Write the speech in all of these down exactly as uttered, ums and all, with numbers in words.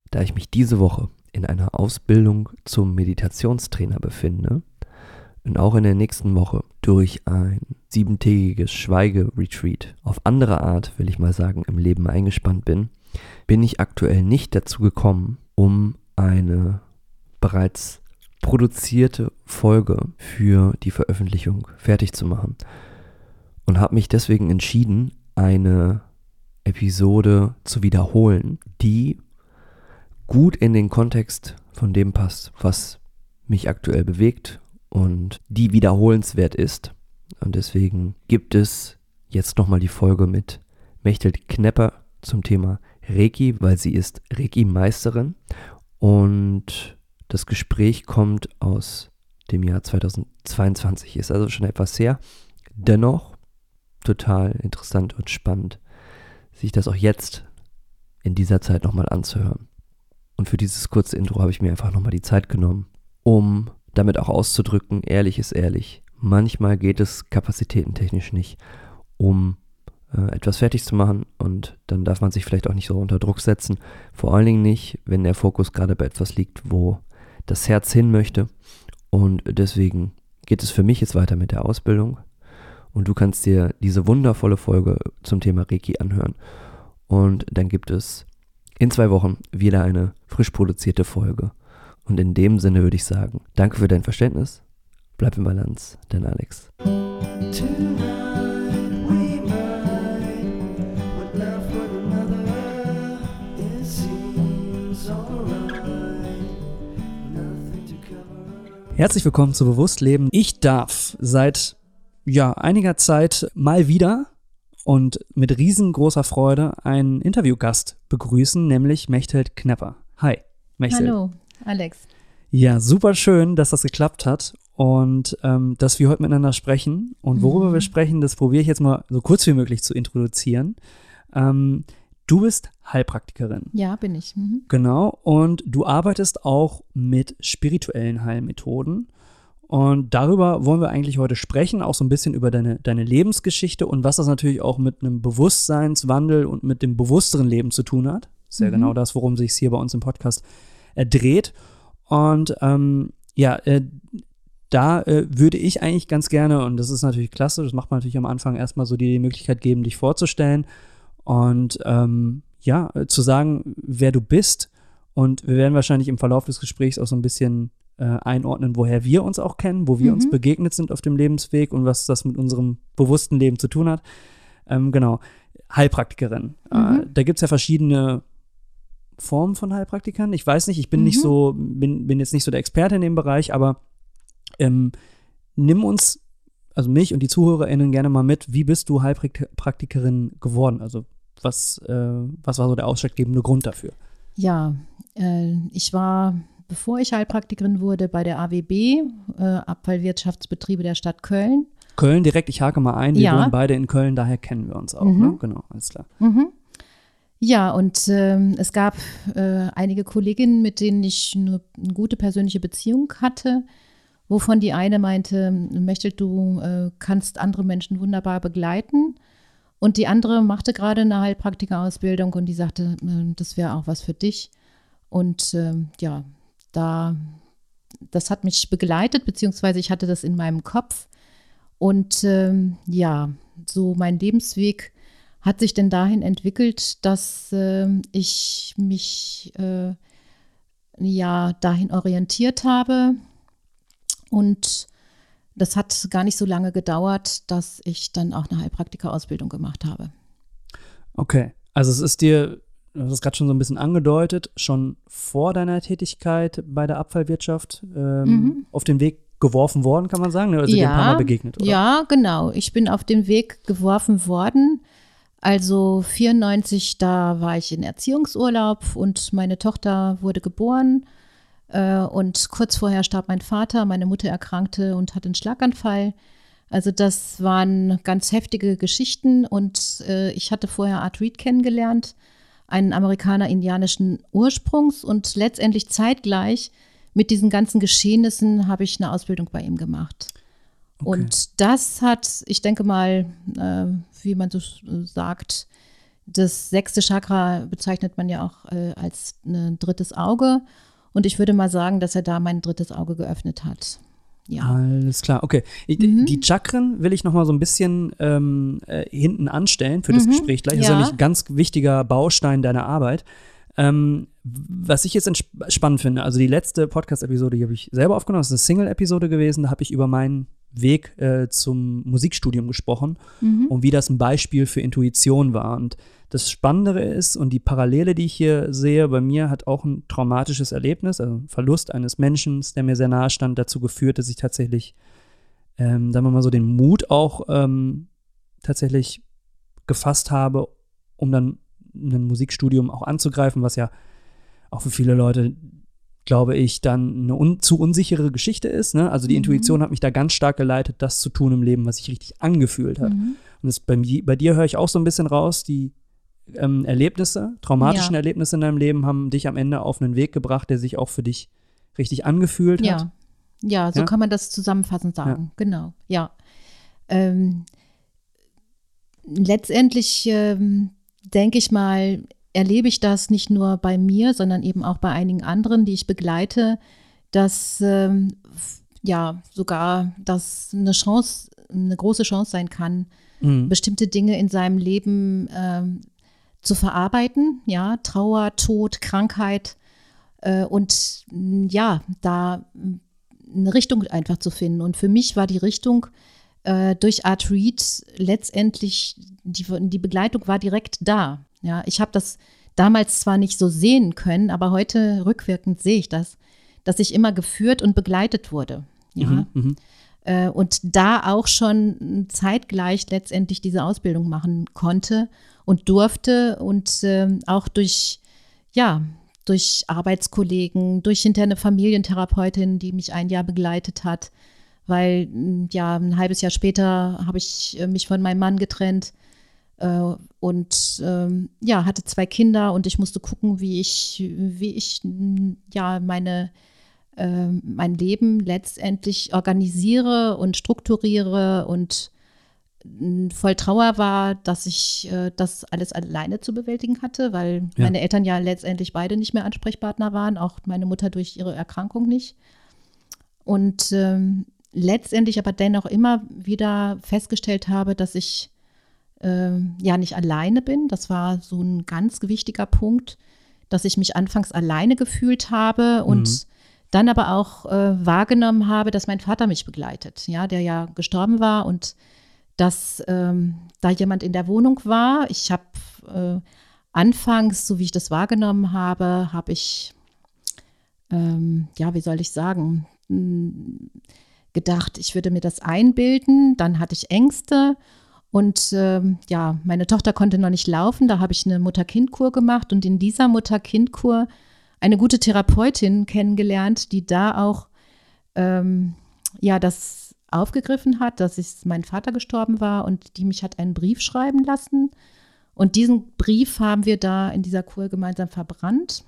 Da ich mich diese Woche in einer Ausbildung zum Meditationstrainer befinde und auch in der nächsten Woche durch ein siebentägiges Schweige-Retreat auf andere Art, will ich mal sagen, im Leben eingespannt bin, bin ich aktuell nicht dazu gekommen, um eine bereits produzierte Folge für die Veröffentlichung fertig zu machen und habe mich deswegen entschieden, eine Episode zu wiederholen, die gut in den Kontext von dem passt, was mich aktuell bewegt und die wiederholenswert ist. Und deswegen gibt es jetzt nochmal die Folge mit Mechthild Knepper zum Thema Reiki, weil sie ist Reiki-Meisterin und das Gespräch kommt aus dem Jahr zweitausendzweiundzwanzig, ist also schon etwas her. Dennoch total interessant und spannend, sich das auch jetzt in dieser Zeit nochmal anzuhören. Und für dieses kurze Intro habe ich mir einfach nochmal die Zeit genommen, um damit auch auszudrücken, ehrlich ist ehrlich, manchmal geht es kapazitätentechnisch nicht, um äh, etwas fertig zu machen und dann darf man sich vielleicht auch nicht so unter Druck setzen, vor allen Dingen nicht, wenn der Fokus gerade bei etwas liegt, wo das Herz hin möchte, und deswegen geht es für mich jetzt weiter mit der Ausbildung und du kannst dir diese wundervolle Folge zum Thema Reiki anhören und dann gibt es in zwei Wochen wieder eine frisch produzierte Folge. Und in dem Sinne würde ich sagen, danke für dein Verständnis, bleib in Balance, dein Alex. Herzlich willkommen zu Bewusstleben. Ich darf seit ja, einiger Zeit mal wieder und mit riesengroßer Freude einen Interviewgast begrüßen, nämlich Mechthild Knepper. Hi, Mechthild. Hallo, Alex. Ja, super schön, dass das geklappt hat und ähm, dass wir heute miteinander sprechen. Und worüber mhm. wir sprechen, das probiere ich jetzt mal so kurz wie möglich zu introduzieren. Ähm, du bist Heilpraktikerin. Ja, bin ich. Mhm. Genau, und du arbeitest auch mit spirituellen Heilmethoden. Und darüber wollen wir eigentlich heute sprechen, auch so ein bisschen über deine, deine Lebensgeschichte und was das natürlich auch mit einem Bewusstseinswandel und mit dem bewussteren Leben zu tun hat. Das ist ja mhm. genau das, worum sich es hier bei uns im Podcast äh, dreht. Und ähm, ja, äh, da äh, würde ich eigentlich ganz gerne, und das ist natürlich klasse, das macht man natürlich am Anfang erstmal so die Möglichkeit geben, dich vorzustellen und ähm, ja, äh, zu sagen, wer du bist. Und wir werden wahrscheinlich im Verlauf des Gesprächs auch so ein bisschen einordnen, woher wir uns auch kennen, wo wir mhm. uns begegnet sind auf dem Lebensweg und was das mit unserem bewussten Leben zu tun hat. Ähm, genau, Heilpraktikerin. Mhm. Äh, da gibt es ja verschiedene Formen von Heilpraktikern. Ich weiß nicht, ich bin mhm. nicht so, bin, bin jetzt nicht so der Experte in dem Bereich, aber ähm, nimm uns, also mich und die ZuhörerInnen gerne mal mit, wie bist du Heilpraktikerin geworden? Also was, äh, was war so der ausschlaggebende Grund dafür? Ja, äh, ich war Bevor ich Heilpraktikerin wurde, bei der A W B, äh, Abfallwirtschaftsbetriebe der Stadt Köln. Köln direkt, ich hake mal ein, wir ja. wohnen beide in Köln, daher kennen wir uns auch, mhm. ne? Genau, alles klar. Mhm. Ja, und ähm, es gab äh, einige Kolleginnen, mit denen ich eine, eine gute persönliche Beziehung hatte, wovon die eine meinte, Mechthild, du äh, kannst andere Menschen wunderbar begleiten. Und die andere machte gerade eine Heilpraktikerausbildung und die sagte, äh, das wäre auch was für dich. Und äh, ja, Da, das hat mich begleitet, beziehungsweise ich hatte das in meinem Kopf. Und ähm, ja, so mein Lebensweg hat sich denn dahin entwickelt, dass äh, ich mich äh, ja dahin orientiert habe. Und das hat gar nicht so lange gedauert, dass ich dann auch eine Heilpraktikerausbildung gemacht habe. Okay, also es ist dir, du hast es gerade schon so ein bisschen angedeutet, schon vor deiner Tätigkeit bei der Abfallwirtschaft ähm, mhm. auf den Weg geworfen worden, kann man sagen? Also ja, dir ein paar Mal begegnet, oder? Ja, genau. Ich bin auf den Weg geworfen worden. Also vierundneunzig, da war ich in Erziehungsurlaub und meine Tochter wurde geboren. Äh, und kurz vorher starb mein Vater, meine Mutter erkrankte und hatte einen Schlaganfall. Also das waren ganz heftige Geschichten und äh, ich hatte vorher Art Reed kennengelernt, einen Amerikaner indianischen Ursprungs, und letztendlich zeitgleich mit diesen ganzen Geschehnissen habe ich eine Ausbildung bei ihm gemacht. Okay. Und das hat, ich denke mal, äh, wie man so sagt, das sechste Chakra bezeichnet man ja auch äh, als ein drittes Auge. Und ich würde mal sagen, dass er da mein drittes Auge geöffnet hat. Ja. Alles klar, okay. Ich, Mhm. Die Chakren will ich noch mal so ein bisschen ähm, äh, hinten anstellen für das Mhm. Gespräch gleich. Das ist Ja. nämlich ein ganz wichtiger Baustein deiner Arbeit. Ähm, was ich jetzt entsp- spannend finde, also die letzte Podcast-Episode, die habe ich selber aufgenommen, das ist eine Single-Episode gewesen, da habe ich über meinen Weg äh, zum Musikstudium gesprochen Mhm. und wie das ein Beispiel für Intuition war. Und das Spannendere ist und die Parallele, die ich hier sehe, bei mir hat auch ein traumatisches Erlebnis, also ein Verlust eines Menschen, der mir sehr nahe stand, dazu geführt, dass ich tatsächlich, ähm, sagen wir mal so, den Mut auch ähm, tatsächlich gefasst habe, um dann ein Musikstudium auch anzugreifen, was ja auch für viele Leute, glaube ich, dann eine un- zu unsichere Geschichte ist. Ne? Also die Mhm. Intuition hat mich da ganz stark geleitet, das zu tun im Leben, was sich richtig angefühlt hat. Mhm. Und das bei, mi- bei dir höre ich auch so ein bisschen raus, die ähm, Erlebnisse, traumatischen Ja. Erlebnisse in deinem Leben haben dich am Ende auf einen Weg gebracht, der sich auch für dich richtig angefühlt hat. Ja, ja, so Ja? kann man das zusammenfassend sagen. Genau, ja. Ähm, letztendlich ähm, denke ich mal, erlebe ich das nicht nur bei mir, sondern eben auch bei einigen anderen, die ich begleite, dass ähm, f- ja sogar das eine Chance, eine große Chance sein kann, Mhm. bestimmte Dinge in seinem Leben ähm, zu verarbeiten, ja, Trauer, Tod, Krankheit äh, und mh, ja, da mh, eine Richtung einfach zu finden. Und für mich war die Richtung äh, durch Art Read letztendlich, die, die Begleitung war direkt da. Ja, ich habe das damals zwar nicht so sehen können, aber heute rückwirkend sehe ich das, dass ich immer geführt und begleitet wurde. Ja. Mhm. Mhm. Äh, und da auch schon zeitgleich letztendlich diese Ausbildung machen konnte und durfte und ähm, auch durch, ja, durch Arbeitskollegen, durch hinterher eine Familientherapeutin, die mich ein Jahr begleitet hat, weil m, ja, ein halbes Jahr später habe ich äh, mich von meinem Mann getrennt äh, und ähm, ja, hatte zwei Kinder und ich musste gucken, wie ich, wie ich m, ja, meine mein Leben letztendlich organisiere und strukturiere und voll Trauer war, dass ich äh, das alles alleine zu bewältigen hatte, weil Ja. meine Eltern ja letztendlich beide nicht mehr Ansprechpartner waren, auch meine Mutter durch ihre Erkrankung nicht. Und ähm, letztendlich aber dennoch immer wieder festgestellt habe, dass ich äh, ja nicht alleine bin. Das war so ein ganz wichtiger Punkt, dass ich mich anfangs alleine gefühlt habe und Mhm. dann aber auch äh, wahrgenommen habe, dass mein Vater mich begleitet, ja, der ja gestorben war und dass ähm, da jemand in der Wohnung war. Ich habe äh, anfangs, so wie ich das wahrgenommen habe, habe ich, ähm, ja, wie soll ich sagen, mh, gedacht, ich würde mir das einbilden. Dann hatte ich Ängste und ähm, ja, meine Tochter konnte noch nicht laufen. Da habe ich eine Mutter-Kind-Kur gemacht und in dieser Mutter-Kind-Kur eine gute Therapeutin kennengelernt, die da auch ähm, ja, das aufgegriffen hat, dass ich, mein Vater gestorben war und die mich hat einen Brief schreiben lassen. Und diesen Brief haben wir da in dieser Kur gemeinsam verbrannt.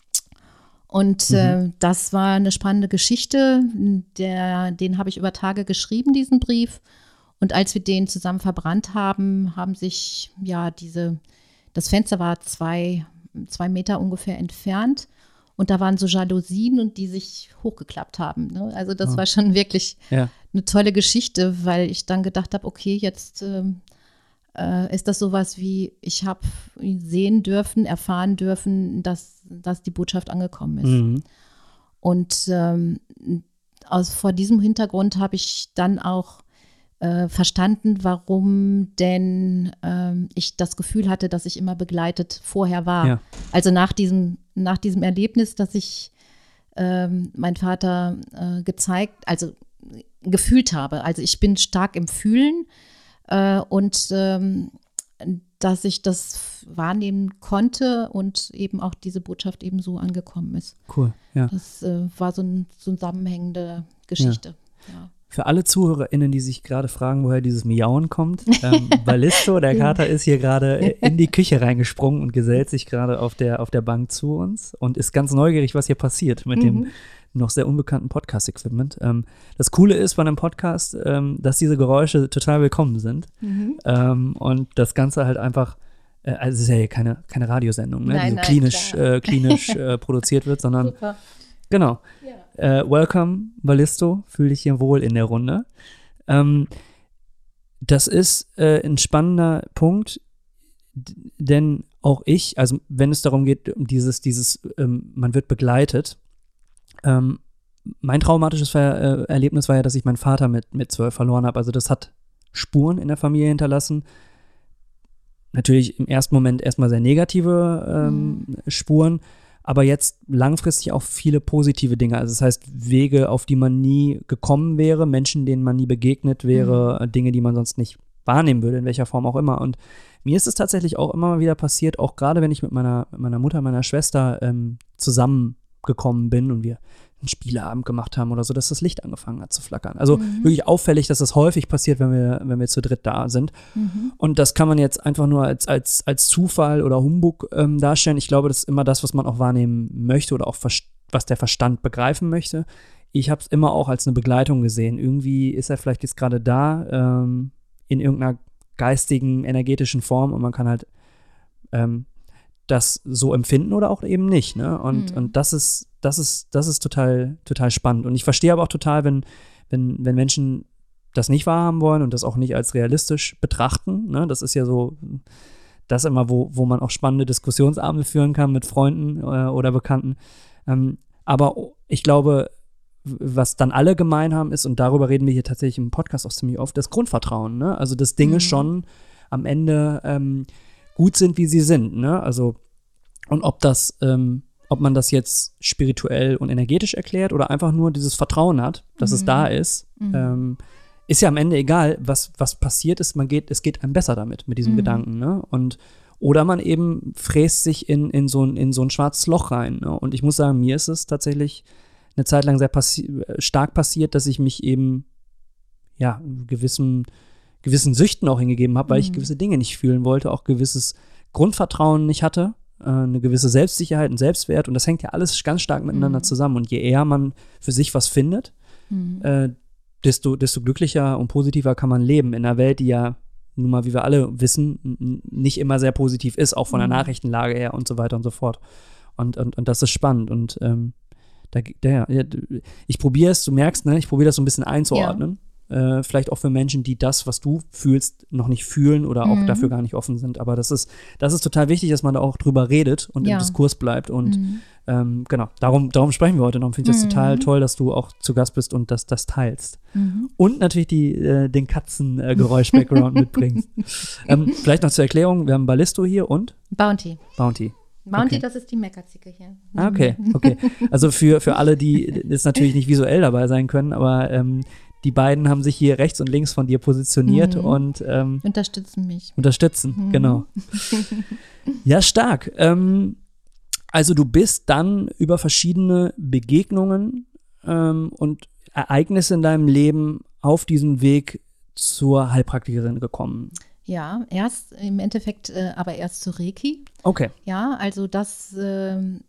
Und Mhm. äh, das war eine spannende Geschichte. Der, den habe ich über Tage geschrieben, diesen Brief. Und als wir den zusammen verbrannt haben, haben sich ja diese, das Fenster war zwei, zwei Meter ungefähr entfernt. Und da waren so Jalousien und die sich hochgeklappt haben. Ne? Also das Oh. war schon wirklich Ja. eine tolle Geschichte, weil ich dann gedacht habe, okay, jetzt ähm, äh, ist das sowas wie, ich habe sehen dürfen, erfahren dürfen, dass, dass die Botschaft angekommen ist. Mhm. Und ähm, aus, vor diesem Hintergrund habe ich dann auch äh, verstanden, warum denn ähm, ich das Gefühl hatte, dass ich immer begleitet vorher war. Ja. Also nach diesem, nach diesem Erlebnis, dass ich ähm, mein Vater äh, gezeigt, also gefühlt habe. Also ich bin stark im Fühlen äh, und ähm, dass ich das wahrnehmen konnte und eben auch diese Botschaft eben so angekommen ist. Cool, ja. Das äh, war so eine zusammenhängende Geschichte. Ja. Für alle ZuhörerInnen, die sich gerade fragen, woher dieses Miauen kommt, ähm, Ballisto, der Kater, ist hier gerade in die Küche reingesprungen und gesellt sich gerade auf der, auf der Bank zu uns und ist ganz neugierig, was hier passiert mit Mhm. dem noch sehr unbekannten Podcast-Equipment. Ähm, das Coole ist bei einem Podcast, ähm, dass diese Geräusche total willkommen sind Mhm. ähm, und das Ganze halt einfach äh, also es ist ja hier keine, keine Radiosendung, ne, Nein, die so nein, klinisch, klar. äh, klinisch äh, produziert wird, sondern Super. genau. Ja. Äh, welcome, Ballisto, fühl dich hier wohl in der Runde. Ähm, das ist äh, ein spannender Punkt, d- denn auch ich, also wenn es darum geht, um dieses, dieses, ähm, man wird begleitet, ähm, mein traumatisches Ver äh, Erlebnis war ja, dass ich meinen Vater mit, mit zwölf verloren habe. Also das hat Spuren in der Familie hinterlassen. Natürlich im ersten Moment erstmal sehr negative ähm, Mhm. Spuren, aber jetzt langfristig auch viele positive Dinge. Also das heißt, Wege, auf die man nie gekommen wäre, Menschen, denen man nie begegnet wäre, äh, Dinge, die man sonst nicht wahrnehmen würde, in welcher Form auch immer. Und mir ist es tatsächlich auch immer mal wieder passiert, auch gerade wenn ich mit meiner, mit meiner Mutter, meiner Schwester ähm, zusammengekommen bin und wir einen Spieleabend gemacht haben oder so, dass das Licht angefangen hat zu flackern. Also Mhm. wirklich auffällig, dass das häufig passiert, wenn wir, wenn wir zu dritt da sind. Mhm. Und das kann man jetzt einfach nur als, als, als Zufall oder Humbug ähm, darstellen. Ich glaube, das ist immer das, was man auch wahrnehmen möchte oder auch vers- was der Verstand begreifen möchte. Ich habe es immer auch als eine Begleitung gesehen. Irgendwie ist er vielleicht jetzt gerade da, ähm, in irgendeiner geistigen, energetischen Form und man kann halt ähm, das so empfinden oder auch eben nicht. Ne? Und, Mhm. und das ist, das ist, das ist total, total spannend. Und ich verstehe aber auch total, wenn, wenn, wenn Menschen das nicht wahrhaben wollen und das auch nicht als realistisch betrachten. Ne? Das ist ja so das immer, wo, wo man auch spannende Diskussionsabende führen kann mit Freunden äh, oder Bekannten. Ähm, aber ich glaube, was dann alle gemein haben ist, und darüber reden wir hier tatsächlich im Podcast auch ziemlich oft, das Grundvertrauen. Ne? Also, dass Dinge Mhm. schon am Ende ähm, gut sind, wie sie sind. Ne? Also, und ob das, ähm, ob man das jetzt spirituell und energetisch erklärt oder einfach nur dieses Vertrauen hat, dass es Mhm. da ist, Mhm. ähm, ist ja am Ende egal, was, was passiert ist, man geht, es geht einem besser damit, mit diesem Mhm. Gedanken, ne? Und oder man eben fräst sich in, in, so ein, in so ein schwarzes Loch rein. Ne? Und ich muss sagen, mir ist es tatsächlich eine Zeit lang sehr passi- stark passiert, dass ich mich eben ja gewissen, gewissen Süchten auch hingegeben habe, weil ich Mhm. gewisse Dinge nicht fühlen wollte, auch gewisses Grundvertrauen nicht hatte, äh, eine gewisse Selbstsicherheit und Selbstwert. Und das hängt ja alles ganz stark miteinander Mhm. zusammen. Und je eher man für sich was findet, Mhm. äh, desto, desto glücklicher und positiver kann man leben in einer Welt, die ja nun mal, wie wir alle wissen, n- nicht immer sehr positiv ist, auch von der Mhm. Nachrichtenlage her und so weiter und so fort. Und, und, und das ist spannend. Und ähm, da, der, ja, ich probiere es, du merkst, ne, ich probiere das so ein bisschen einzuordnen. Äh, vielleicht auch für Menschen, die das, was du fühlst, noch nicht fühlen oder auch Mhm. dafür gar nicht offen sind. Aber das ist, das ist total wichtig, dass man da auch drüber redet und Ja. im Diskurs bleibt. Und Mhm. ähm, genau, darum, darum sprechen wir heute. Darum finde ich das Mhm. total toll, dass du auch zu Gast bist und das, das teilst. Mhm. Und natürlich die, äh, den Katzengeräusch-Background mitbringst. Ähm, vielleicht noch zur Erklärung, wir haben Ballisto hier und Bounty. Bounty. Bounty, Okay. das ist die Meckerzicke hier. Ah, okay, okay. Also für, für alle, die jetzt natürlich nicht visuell dabei sein können, aber ähm, die beiden haben sich hier rechts und links von dir positioniert Mhm. und ähm, Unterstützen mich. unterstützen, Mhm. genau. Ja, stark. Ähm, also du bist dann über verschiedene Begegnungen ähm, und Ereignisse in deinem Leben auf diesem Weg zur Heilpraktikerin gekommen. Ja, erst im Endeffekt äh, aber erst zu Reiki. Okay. Ja, also das ähm,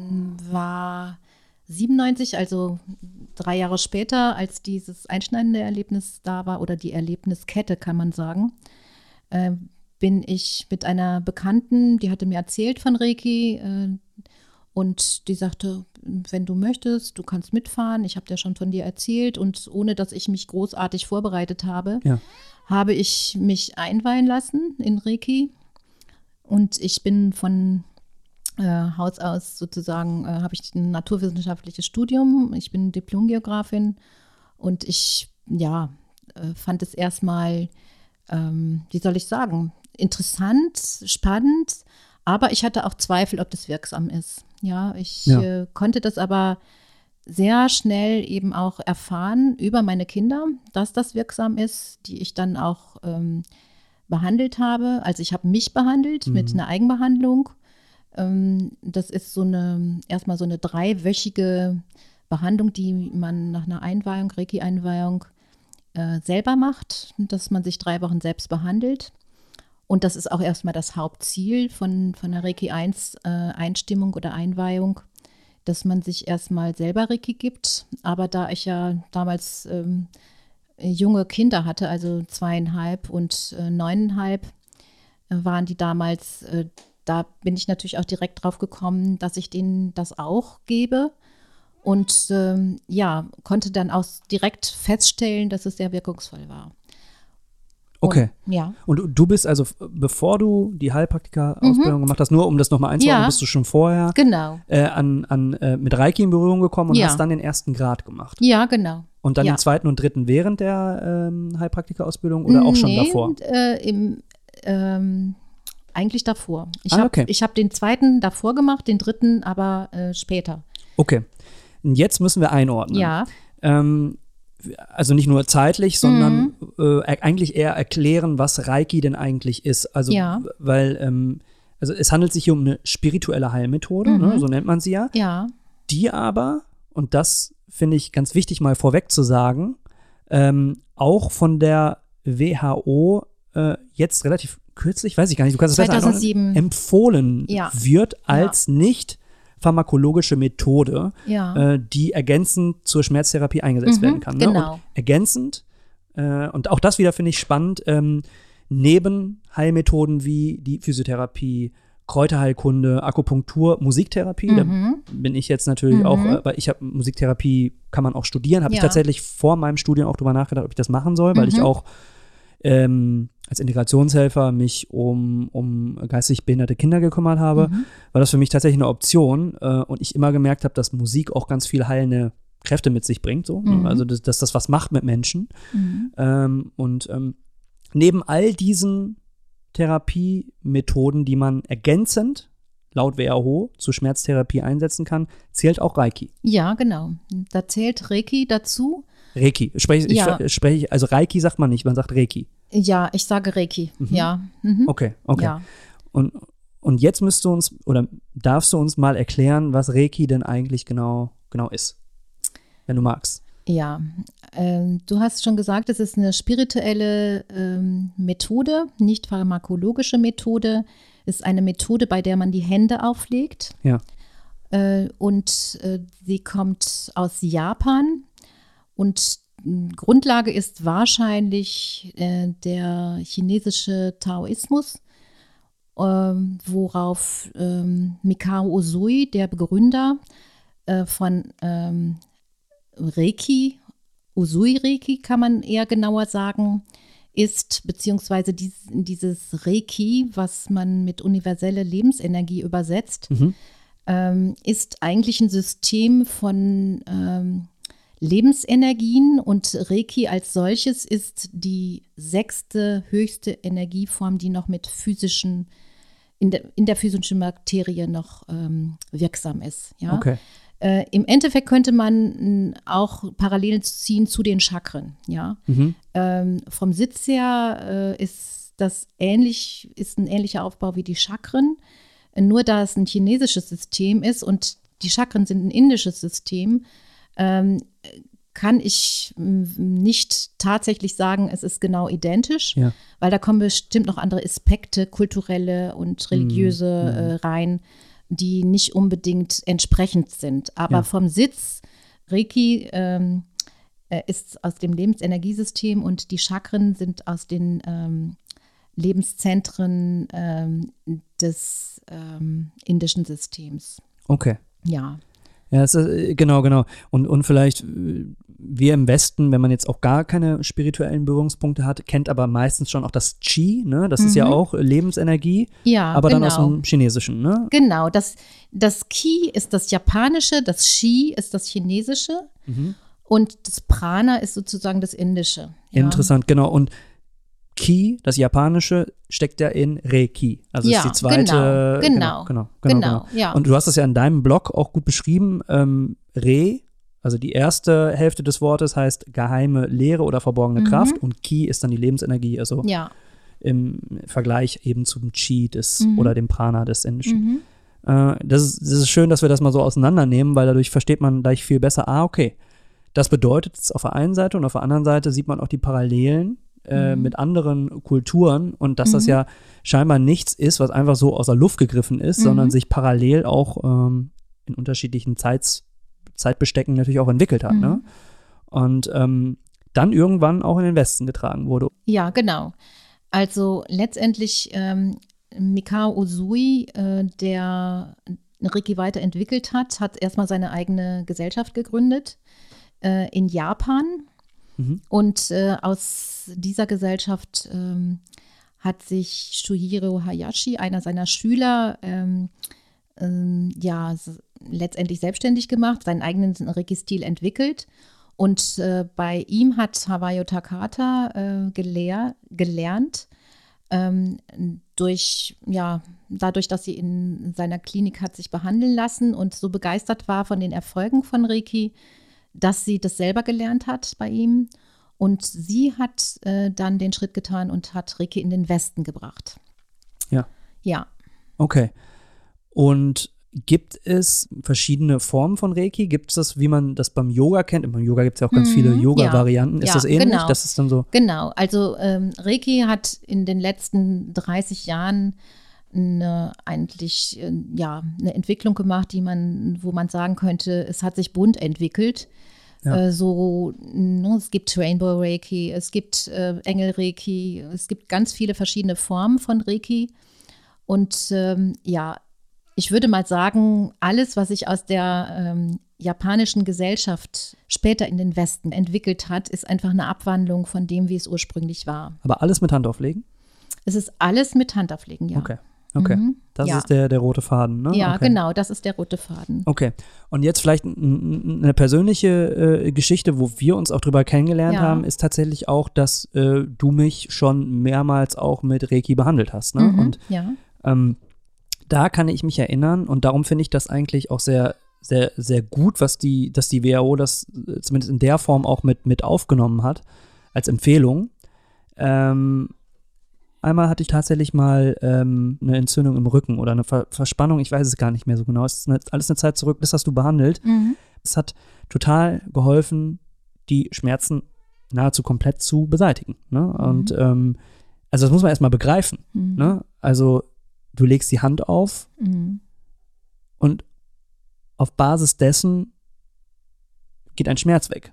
war siebenundneunzig, also drei Jahre später, als dieses einschneidende Erlebnis da war, oder die Erlebniskette, kann man sagen, äh, bin ich mit einer Bekannten, die hatte mir erzählt von Reiki äh, und die sagte, wenn du möchtest, du kannst mitfahren, ich habe dir schon von dir erzählt, und ohne dass ich mich großartig vorbereitet habe, Ja. habe ich mich einweihen lassen in Reiki, und ich bin von äh, Haus aus sozusagen, äh, habe ich ein naturwissenschaftliches Studium, ich bin Diplomgeografin, und ich, ja, äh, fand es erstmal, ähm, wie soll ich sagen, interessant, spannend, aber ich hatte auch Zweifel, ob das wirksam ist. Ja, ich Ja. Äh, konnte das aber sehr schnell eben auch erfahren über meine Kinder, dass das wirksam ist, die ich dann auch ähm, behandelt habe. Also ich habe mich behandelt mit Mhm. einer Eigenbehandlung. Ähm, das ist so eine, erstmal so eine dreiwöchige Behandlung, die man nach einer Einweihung, Reiki-Einweihung äh, selber macht, dass man sich drei Wochen selbst behandelt. Und das ist auch erstmal das Hauptziel von, von der Reiki eins äh, Einstimmung oder Einweihung, dass man sich erstmal selber Reiki gibt. Aber da ich ja damals ähm, junge Kinder hatte, also zweieinhalb und äh, neuneinhalb, äh, waren die damals, äh, da bin ich natürlich auch direkt drauf gekommen, dass ich denen das auch gebe. Und ähm, ja, konnte dann auch direkt feststellen, dass es sehr wirkungsvoll war. Okay. Und, ja. Und du- du bist also, bevor du die Heilpraktika-Ausbildung gemacht hast, nur um das nochmal einzuordnen, Ja. bist du schon vorher Genau. äh, an, an, äh, mit Reiki in Berührung gekommen und Ja. hast dann den ersten Grad gemacht. Ja, genau. Und dann Ja. den zweiten und dritten während der ähm, Heilpraktika-Ausbildung oder auch schon nee, davor? Äh, im, ähm, eigentlich davor. Ich Ah, habe okay. ich hab den zweiten davor gemacht, den dritten aber äh, später. Okay. Und jetzt müssen wir einordnen. Ja. Ähm, also nicht nur zeitlich, sondern äh, eigentlich eher erklären, was Reiki denn eigentlich ist. Also, Ja. weil, ähm, also es handelt sich hier um eine spirituelle Heilmethode, Mhm. ne, so nennt man sie ja, Ja. die aber, und das finde ich ganz wichtig mal vorweg zu sagen, ähm, auch von der W H O äh, jetzt relativ kürzlich, weiß ich gar nicht, du kannst es besser zweitausendsieben. einordnen, empfohlen Ja. wird als nicht pharmakologische Methode, Ja. äh, die ergänzend zur Schmerztherapie eingesetzt Mhm, werden kann. Ne? genau. Und ergänzend, äh, und auch das wieder finde ich spannend, ähm, neben Heilmethoden wie die Physiotherapie, Kräuterheilkunde, Akupunktur, Musiktherapie, Mhm. da bin ich jetzt natürlich Mhm. auch, äh, weil ich habe Musiktherapie, kann man auch studieren, habe ich Ja. tatsächlich vor memeinem Studium auch drüber nachgedacht, ob ich das machen soll, weil ich Mhm. auch ähm, als Integrationshelfer mich um, um geistig behinderte Kinder gekümmert habe, Mhm. war das für mich tatsächlich eine Option äh, und ich immer gemerkt habe, dass Musik auch ganz viel heilende Kräfte mit sich bringt, so, Mhm. also dass, dass das was macht mit Menschen. Mhm. Ähm, und ähm, neben all diesen Therapiemethoden, die man ergänzend laut W H O zur Schmerztherapie einsetzen kann, zählt auch Reiki. Ja, genau. Da zählt Reiki dazu. Reiki. Spreche ich, Ja. ich spreche, also Reiki sagt man nicht, man sagt Reiki. Ja, ich sage Reiki. Ja. Mhm. Okay, okay. Ja. Und, und jetzt müsst du uns oder darfst du uns mal erklären, was Reiki denn eigentlich genau, genau ist, wenn du magst. Ja, ähm, du hast schon gesagt, es ist eine spirituelle ähm, Methode, nicht pharmakologische Methode. Es ist eine Methode, bei der man die Hände auflegt. Ja. Äh, und äh, sie kommt aus Japan. Und mh, Grundlage ist wahrscheinlich äh, der chinesische Taoismus, ähm, worauf ähm, Mikao Usui, der Begründer äh, von ähm, Reiki, Usui-Reiki kann man eher genauer sagen, ist, beziehungsweise dies, dieses Reiki, was man mit universelle Lebensenergie übersetzt, Mhm. ähm, ist eigentlich ein System von ähm, Lebensenergien und Reiki als solches ist die sechste höchste Energieform, die noch mit physischen, in der, in der physischen Materie noch ähm, wirksam ist. Ja? Okay. Äh, Im Endeffekt könnte man mh, auch Parallelen ziehen zu den Chakren. Ja? Mhm. Ähm, vom Sitz her äh, ist das ähnlich, ist ein ähnlicher Aufbau wie die Chakren, äh, nur da es ein chinesisches System ist und die Chakren sind ein indisches System, ähm, kann ich mh, nicht tatsächlich sagen, es ist genau identisch, Ja. weil da kommen bestimmt noch andere Aspekte, kulturelle und religiöse Mhm. äh, rein, die nicht unbedingt entsprechend sind. Aber Ja. vom Sitz, Reiki ähm, äh, ist aus dem Lebensenergiesystem und die Chakren sind aus den ähm, Lebenszentren ähm, des ähm, indischen Systems. Okay. Ja. Ja, es ist, äh, genau, genau. Und, und vielleicht äh, wir im Westen, wenn man jetzt auch gar keine spirituellen Berührungspunkte hat, kennt aber meistens schon auch das Qi, ne? Das ist ja Mhm. auch Lebensenergie, Ja, aber genau. dann aus dem Chinesischen, ne? Genau, das, das Qi ist das Japanische, das Shi ist das Chinesische Mhm. und das Prana ist sozusagen das Indische. Ja. Interessant, genau. Und Ki, das Japanische, steckt ja in Reiki. Also Ja, ist die zweite. genau, genau, genau, genau, genau, ja. Und du hast das ja in deinem Blog auch gut beschrieben. Ähm, Re, also die erste Hälfte des Wortes heißt geheime Lehre oder verborgene Mhm. Kraft und Ki ist dann die Lebensenergie, also Ja. im Vergleich eben zum Chi des Mhm. oder dem Prana des Indischen. Mhm. Äh, das, ist, das ist schön, dass wir das mal so auseinandernehmen, weil dadurch versteht man gleich viel besser, ah, okay, das bedeutet es auf der einen Seite und auf der anderen Seite sieht man auch die Parallelen äh, Mhm. mit anderen Kulturen und dass das Mhm. ja scheinbar nichts ist, was einfach so aus der Luft gegriffen ist, Mhm. sondern sich parallel auch ähm, in unterschiedlichen Zeits, Zeitbestecken natürlich auch entwickelt hat. Mhm. Ne? Und ähm, dann irgendwann auch in den Westen getragen wurde. Ja, genau. Also letztendlich ähm, Mikao Usui, äh, der Reiki weiterentwickelt hat, hat erstmal seine eigene Gesellschaft gegründet äh, in Japan. Mhm. Und äh, aus dieser Gesellschaft ähm, hat sich Shuhiro Hayashi, einer seiner Schüler, ähm, ähm, ja, s- letztendlich selbstständig gemacht, seinen eigenen Reiki-Stil entwickelt. Und äh, bei ihm hat Hawayo Takata äh, gelehr, gelernt, ähm, durch, ja, dadurch, dass sie in seiner Klinik hat sich behandeln lassen und so begeistert war von den Erfolgen von Reiki, dass sie das selber gelernt hat bei ihm. Und sie hat äh, dann den Schritt getan und hat Reiki in den Westen gebracht. Ja. Ja. Okay. Und gibt es verschiedene Formen von Reiki? Gibt es das, wie man das beim Yoga kennt? Beim Yoga gibt es ja auch ganz Mhm, viele Yoga-Varianten. Ist ja, das ähnlich? genau. Das ist dann so. Genau, also ähm, Reiki hat in den letzten dreißig Jahren eine, eigentlich äh, ja, eine Entwicklung gemacht, die man, wo man sagen könnte, es hat sich bunt entwickelt. Ja. Äh, so, ne, es gibt Rainbow Reiki, es gibt äh, Engel Reiki, es gibt ganz viele verschiedene Formen von Reiki. Und ähm, ja, ich würde mal sagen, alles, was sich aus der ähm, japanischen Gesellschaft später in den Westen entwickelt hat, ist einfach eine Abwandlung von dem, wie es ursprünglich war. Aber alles mit Hand auflegen? Es ist alles mit Handauflegen, ja. Okay. Okay. Mhm. Das Ja. ist der, der rote Faden, ne? Ja, okay. genau, das ist der rote Faden. Okay. Und jetzt vielleicht n- n- eine persönliche äh, Geschichte, wo wir uns auch drüber kennengelernt Ja. haben, ist tatsächlich auch, dass äh, du mich schon mehrmals auch mit Reiki behandelt hast. Ne? Mhm, Und ja. ähm, da kann ich mich erinnern und darum finde ich das eigentlich auch sehr, sehr, sehr gut, was die, dass die W H O das äh, zumindest in der Form auch mit, mit aufgenommen hat, als Empfehlung. Ähm, einmal hatte ich tatsächlich mal ähm, eine Entzündung im Rücken oder eine Ver Verspannung, ich weiß es gar nicht mehr so genau. Es ist eine, alles eine Zeit zurück, das hast du behandelt. Mhm. Es hat total geholfen, die Schmerzen nahezu komplett zu beseitigen. Ne? Und ähm, also das muss man erstmal begreifen. Mhm. Ne? Also du legst die Hand auf Mhm. und auf Basis dessen geht ein Schmerz weg.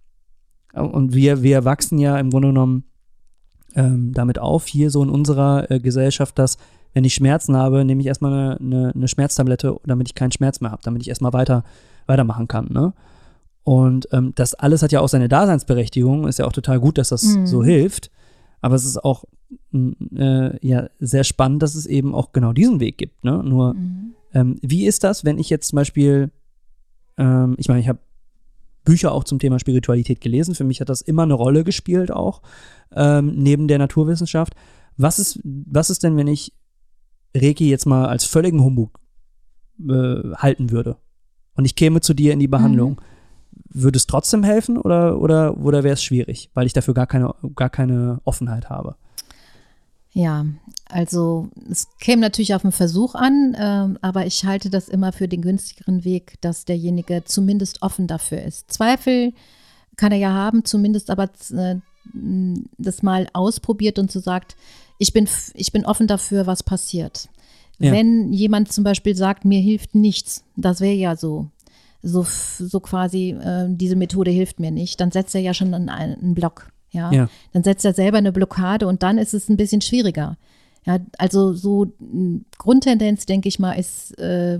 Und wir, wir wachsen ja im Grunde genommen ähm, damit auf, hier so in unserer äh, Gesellschaft, dass wenn ich Schmerzen habe, nehme ich erstmal eine, eine, eine Schmerztablette, damit ich keinen Schmerz mehr habe, damit ich erstmal weiter, weitermachen kann. Ne? Und ähm, das alles hat ja auch seine Daseinsberechtigung, ist ja auch total gut, dass das Mhm. so hilft. Aber es ist auch äh, ja, sehr spannend, dass es eben auch genau diesen Weg gibt. Ne? Nur, Mhm. ähm, wie ist das, wenn ich jetzt zum Beispiel, ähm, ich meine, ich habe Bücher auch zum Thema Spiritualität gelesen. Für mich hat das immer eine Rolle gespielt auch, ähm, neben der Naturwissenschaft. Was ist, was ist denn, wenn ich Reiki jetzt mal als völligen Humbug äh, halten würde und ich käme zu dir in die Behandlung? Würde es trotzdem helfen oder, oder, oder wäre es schwierig, weil ich dafür gar keine, gar keine Offenheit habe? Ja, also es käme natürlich auf den Versuch an, ähm, aber ich halte das immer für den günstigeren Weg, dass derjenige zumindest offen dafür ist. Zweifel kann er ja haben, zumindest aber äh, das mal ausprobiert und so sagt, ich bin, f- ich bin offen dafür, was passiert. Ja. Wenn jemand zum Beispiel sagt, mir hilft nichts, das wäre ja so, so, f- so quasi, äh, diese Methode hilft mir nicht, dann setzt er ja schon einen, einen Block. Ja? Ja. Dann setzt er selber eine Blockade und dann ist es ein bisschen schwieriger. Ja, also so m, Grundtendenz, denke ich mal, ist äh,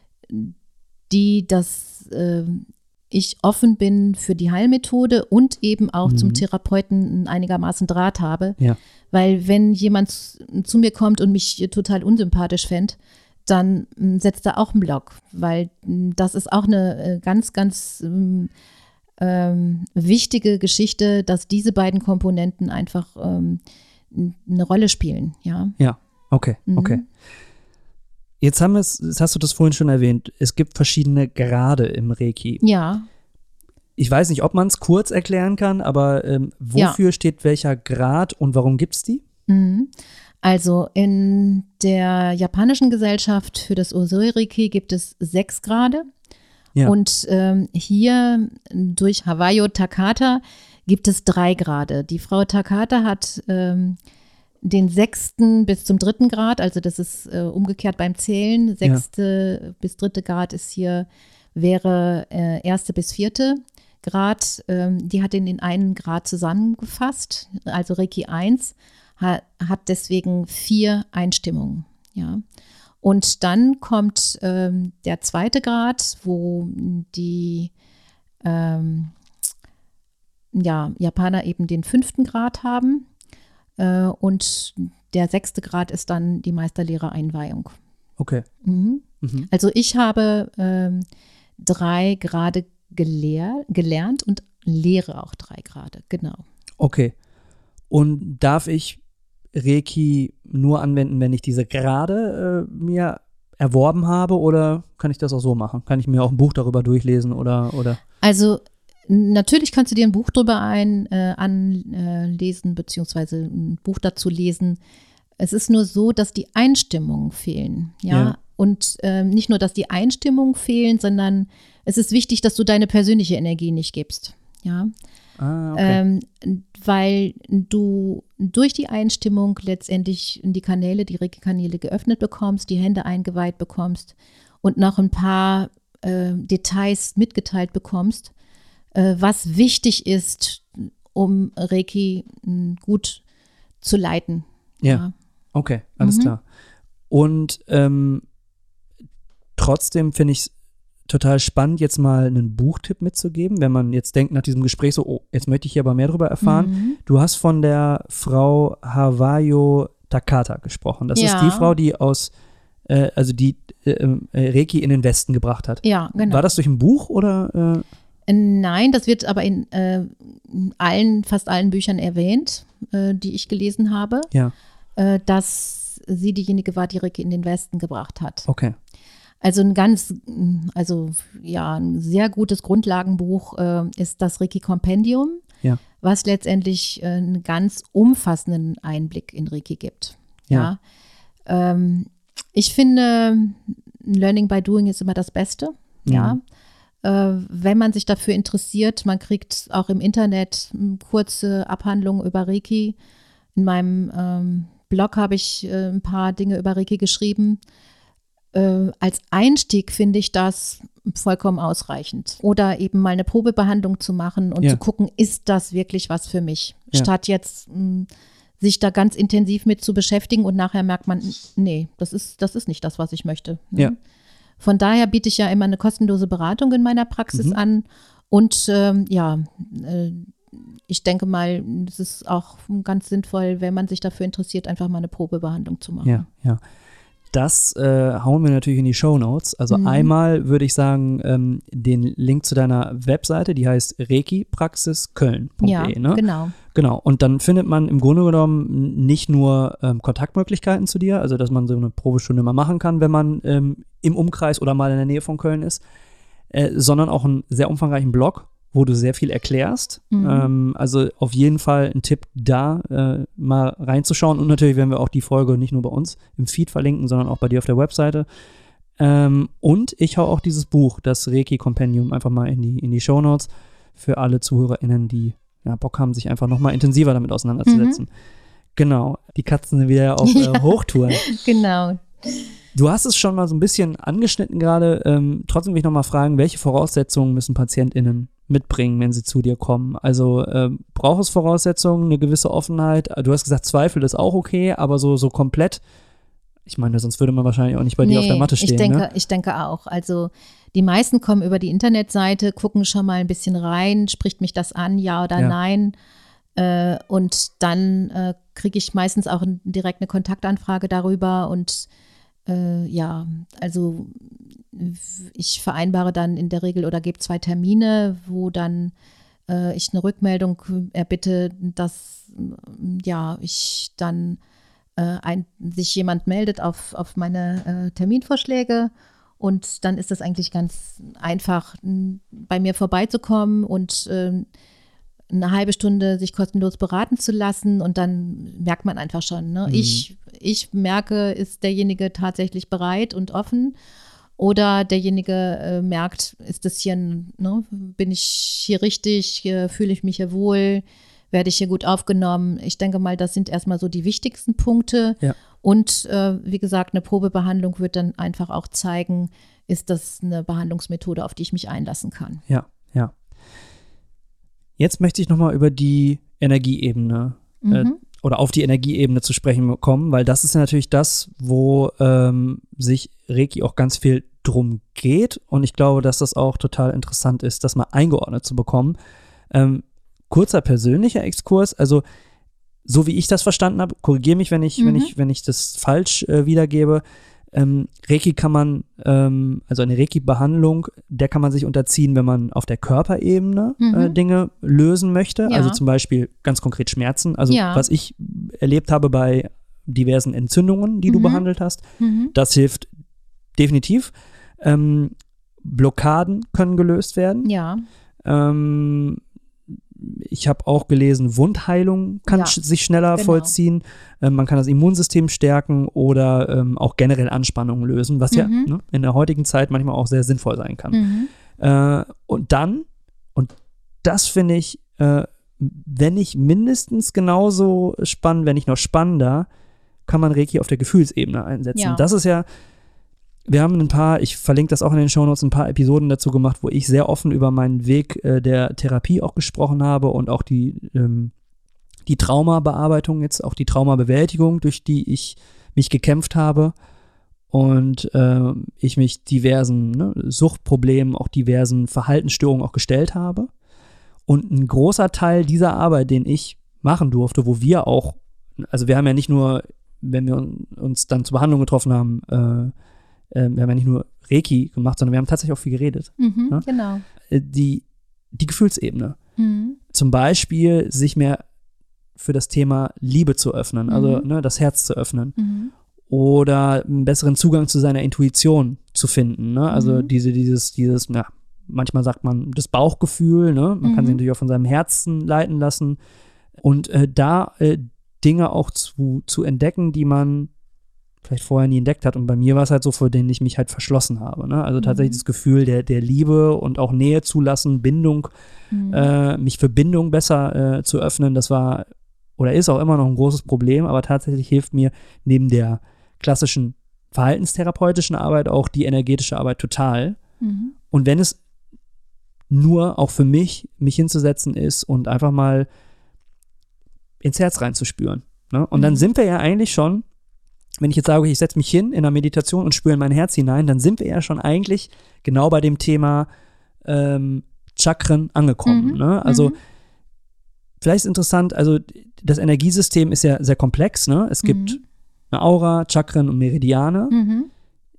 die, dass äh, ich offen bin für die Heilmethode und eben auch Mhm. zum Therapeuten einigermaßen Draht habe. Ja. Weil wenn jemand zu, zu mir kommt und mich total unsympathisch fände, dann m, setzt er auch einen Block, weil m, das ist auch eine äh, ganz, ganz ähm, ähm, wichtige Geschichte, dass diese beiden Komponenten einfach ähm, n- eine Rolle spielen, ja. Ja, okay, Mhm. okay. Jetzt haben wir es, jetzt hast du das vorhin schon erwähnt, es gibt verschiedene Grade im Reiki. Ja, Ich weiß nicht, ob man es kurz erklären kann, aber ähm, wofür steht welcher Grad und warum gibt es die? mhm. Also in der japanischen Gesellschaft für das Usui-Reiki gibt es sechs Grade. Ja. Und ähm, hier durch Hawayo Takata gibt es drei Grade. Die Frau Takata hat ähm, den sechsten bis zum dritten Grad, also das ist äh, umgekehrt beim Zählen. Sechste bis dritte Grad ist hier, wäre äh, erste bis vierte Grad. Ähm, die hat ihn in einen Grad zusammengefasst, also Reiki eins ha, hat deswegen vier Einstimmungen. Ja. Und dann kommt ähm, der zweite Grad, wo die ähm, ja, Japaner eben den fünften Grad haben. Äh, und der sechste Grad ist dann die Meisterlehrer-Einweihung. Okay. Mhm. Mhm. Also ich habe ähm, drei Grade gelehr, gelernt und lehre auch drei Grade, genau. Okay. Und darf ich Reiki nur anwenden, wenn ich diese Grade äh, mir erworben habe, oder kann ich das auch so machen? Kann ich mir auch ein Buch darüber durchlesen oder? oder? Also natürlich kannst du dir ein Buch darüber ein, äh, anlesen, beziehungsweise ein Buch dazu lesen. Es ist nur so, dass die Einstimmungen fehlen, ja. Ja. Und ähm, nicht nur, dass die Einstimmungen fehlen, sondern es ist wichtig, dass du deine persönliche Energie nicht gibst, ja. Ah, okay. Ähm, weil du durch die Einstimmung letztendlich die Kanäle, die Reiki-Kanäle geöffnet bekommst, die Hände eingeweiht bekommst und noch ein paar äh, Details mitgeteilt bekommst, äh, was wichtig ist, um Reiki äh, gut zu leiten. Ja, Ja. Okay, alles Mhm. klar. Und ähm, trotzdem finde ich es total spannend, jetzt mal einen Buchtipp mitzugeben, wenn man jetzt denkt nach diesem Gespräch so, oh, jetzt möchte ich hier aber mehr darüber erfahren. Mhm. Du hast von der Frau Hawayo Takata gesprochen. Das Ja. ist die Frau, die aus, äh, also die äh, äh, Reiki in den Westen gebracht hat. Ja, genau. War das durch ein Buch oder? Äh? Nein, das wird aber in äh, allen, fast allen Büchern erwähnt, äh, die ich gelesen habe, Ja, äh, dass sie diejenige war, die Reiki in den Westen gebracht hat. okay. Also ein ganz, also ja, ein sehr gutes Grundlagenbuch äh, ist das Reiki Kompendium, Ja. was letztendlich äh, einen ganz umfassenden Einblick in Reiki gibt. Ja. Ja. Ähm, ich finde, Learning by Doing ist immer das Beste. Mhm. Ja. Äh, wenn man sich dafür interessiert, man kriegt auch im Internet m, kurze Abhandlungen über Reiki. In meinem ähm, Blog habe ich äh, ein paar Dinge über Reiki geschrieben. Äh, als Einstieg finde ich das vollkommen ausreichend. Oder eben mal eine Probebehandlung zu machen und Ja. zu gucken, ist das wirklich was für mich? Ja. Statt jetzt mh, sich da ganz intensiv mit zu beschäftigen und nachher merkt man, nee, das ist, das ist nicht das, was ich möchte. Ne? Ja. Von daher biete ich ja immer eine kostenlose Beratung in meiner Praxis Mhm. an. Und ähm, ja, äh, ich denke mal, es ist auch ganz sinnvoll, wenn man sich dafür interessiert, einfach mal eine Probebehandlung zu machen. Ja, ja. Das äh, hauen wir natürlich in die Shownotes. Also Mhm. einmal würde ich sagen, ähm, den Link zu deiner Webseite, die heißt reiki praxis köln punkt de, Ja, ne? genau. Genau. Und dann findet man im Grunde genommen nicht nur ähm, Kontaktmöglichkeiten zu dir, also dass man so eine Probestunde mal machen kann, wenn man ähm, im Umkreis oder mal in der Nähe von Köln ist, äh, sondern auch einen sehr umfangreichen Blog, wo du sehr viel erklärst. Mhm. Ähm, also auf jeden Fall ein Tipp da, äh, mal reinzuschauen. Und natürlich werden wir auch die Folge nicht nur bei uns im Feed verlinken, sondern auch bei dir auf der Webseite. Ähm, und ich hau auch dieses Buch, das Reiki Kompendium, einfach mal in die, in die Shownotes für alle ZuhörerInnen, die ja, Bock haben, sich einfach nochmal intensiver damit auseinanderzusetzen. Genau, die Katzen sind wieder auf Ja. äh, Hochtouren. Genau. Du hast es schon mal so ein bisschen angeschnitten gerade. Ähm, trotzdem will ich nochmal fragen, welche Voraussetzungen müssen PatientInnen mitbringen, wenn sie zu dir kommen? Also ähm, braucht es Voraussetzungen, eine gewisse Offenheit? Du hast gesagt, Zweifel ist auch okay, aber so, so komplett, ich meine, sonst würde man wahrscheinlich auch nicht bei dir auf der Matte stehen. Ich denke, ne? ich denke auch. Also die meisten kommen über die Internetseite, gucken schon mal ein bisschen rein, spricht mich das an, ja oder Ja. nein? Äh, und dann äh, kriege ich meistens auch ein, direkt eine Kontaktanfrage darüber und äh, ja, also ich vereinbare dann in der Regel oder gebe zwei Termine, wo dann äh, ich eine Rückmeldung erbitte, dass ja ich dann äh, ein, sich jemand meldet auf, auf meine äh, Terminvorschläge und dann ist es eigentlich ganz einfach, m, bei mir vorbeizukommen und äh, eine halbe Stunde sich kostenlos beraten zu lassen und dann merkt man einfach schon, ne? Mhm. ich, ich merke, ist derjenige tatsächlich bereit und offen oder derjenige äh, merkt, ist das hier, ne? Bin ich hier richtig, äh, fühle ich mich hier wohl, werde ich hier gut aufgenommen. Ich denke mal, das sind erstmal so die wichtigsten Punkte. Ja. Und äh, wie gesagt, eine Probebehandlung wird dann einfach auch zeigen, ist das eine Behandlungsmethode, auf die ich mich einlassen kann. Ja, ja. Jetzt möchte ich nochmal über die Energieebene äh, Mhm. oder auf die Energieebene zu sprechen kommen, weil das ist ja natürlich das, wo ähm, sich Reiki auch ganz viel drum geht und ich glaube, dass das auch total interessant ist, das mal eingeordnet zu bekommen. Ähm, kurzer persönlicher Exkurs, also so wie ich das verstanden habe, korrigiere mich, wenn ich, Mhm. wenn ich, wenn ich das falsch äh, wiedergebe. Ähm, Reiki kann man, ähm, also eine Reiki-Behandlung, der kann man sich unterziehen, wenn man auf der Körperebene Mhm. äh, Dinge lösen möchte. Ja. Also zum Beispiel ganz konkret Schmerzen. Also Ja. was ich erlebt habe bei diversen Entzündungen, die du Mhm. behandelt hast, Mhm. das hilft definitiv. Ähm, Blockaden können gelöst werden. Ja. Ähm, ich habe auch gelesen, Wundheilung kann Ja, sch- sich schneller genau. vollziehen. Ähm, man kann das Immunsystem stärken oder ähm, auch generell Anspannungen lösen, was ja Mhm. ne, in der heutigen Zeit manchmal auch sehr sinnvoll sein kann. Mhm. Äh, und dann, und das finde ich, äh, wenn nicht mindestens genauso spannend, wenn nicht noch spannender, kann man Reiki auf der Gefühlsebene einsetzen. Ja. Das ist ja, wir haben ein paar, ich verlinke das auch in den Shownotes, ein paar Episoden dazu gemacht, wo ich sehr offen über meinen Weg äh, der Therapie auch gesprochen habe und auch die, ähm, die Traumabearbeitung jetzt, auch die Traumabewältigung, durch die ich mich gekämpft habe und äh, ich mich diversen ne, Suchtproblemen, auch diversen Verhaltensstörungen auch gestellt habe. Und ein großer Teil dieser Arbeit, den ich machen durfte, wo wir auch, also wir haben ja nicht nur, wenn wir uns dann zur Behandlung getroffen haben, äh, äh, wir haben ja nicht nur Reiki gemacht, sondern wir haben tatsächlich auch viel geredet. Mhm. Ja? Genau. Äh, die, die Gefühlsebene. Mhm. Zum Beispiel sich mehr für das Thema Liebe zu öffnen, also Mhm. ne, das Herz zu öffnen. Mhm. Oder einen besseren Zugang zu seiner Intuition zu finden. Ne? Also Mhm. diese, dieses, dieses, ja, manchmal sagt man das Bauchgefühl, ne? Man kann Mhm. sich natürlich auch von seinem Herzen leiten lassen. Und äh, da äh, Dinge auch zu, zu entdecken, die man vielleicht vorher nie entdeckt hat. Und bei mir war es halt so, vor denen ich mich halt verschlossen habe. Ne? Also tatsächlich Mhm. das Gefühl der, der Liebe und auch Nähe zulassen, Bindung, Mhm. äh, mich für Bindung besser äh, zu öffnen, das war oder ist auch immer noch ein großes Problem, aber tatsächlich hilft mir neben der klassischen verhaltenstherapeutischen Arbeit auch die energetische Arbeit total. Mhm. Und wenn es nur auch für mich, mich hinzusetzen ist und einfach mal ins Herz reinzuspüren. Ne? Und dann Mhm. sind wir ja eigentlich schon, wenn ich jetzt sage, ich setze mich hin in einer Meditation und spüre in mein Herz hinein, dann sind wir ja schon eigentlich genau bei dem Thema ähm, Chakren angekommen. Mhm. Ne? Also Mhm. vielleicht ist interessant, also das Energiesystem ist ja sehr komplex. Ne? Es gibt Mhm. eine Aura, Chakren und Meridiane. Mhm.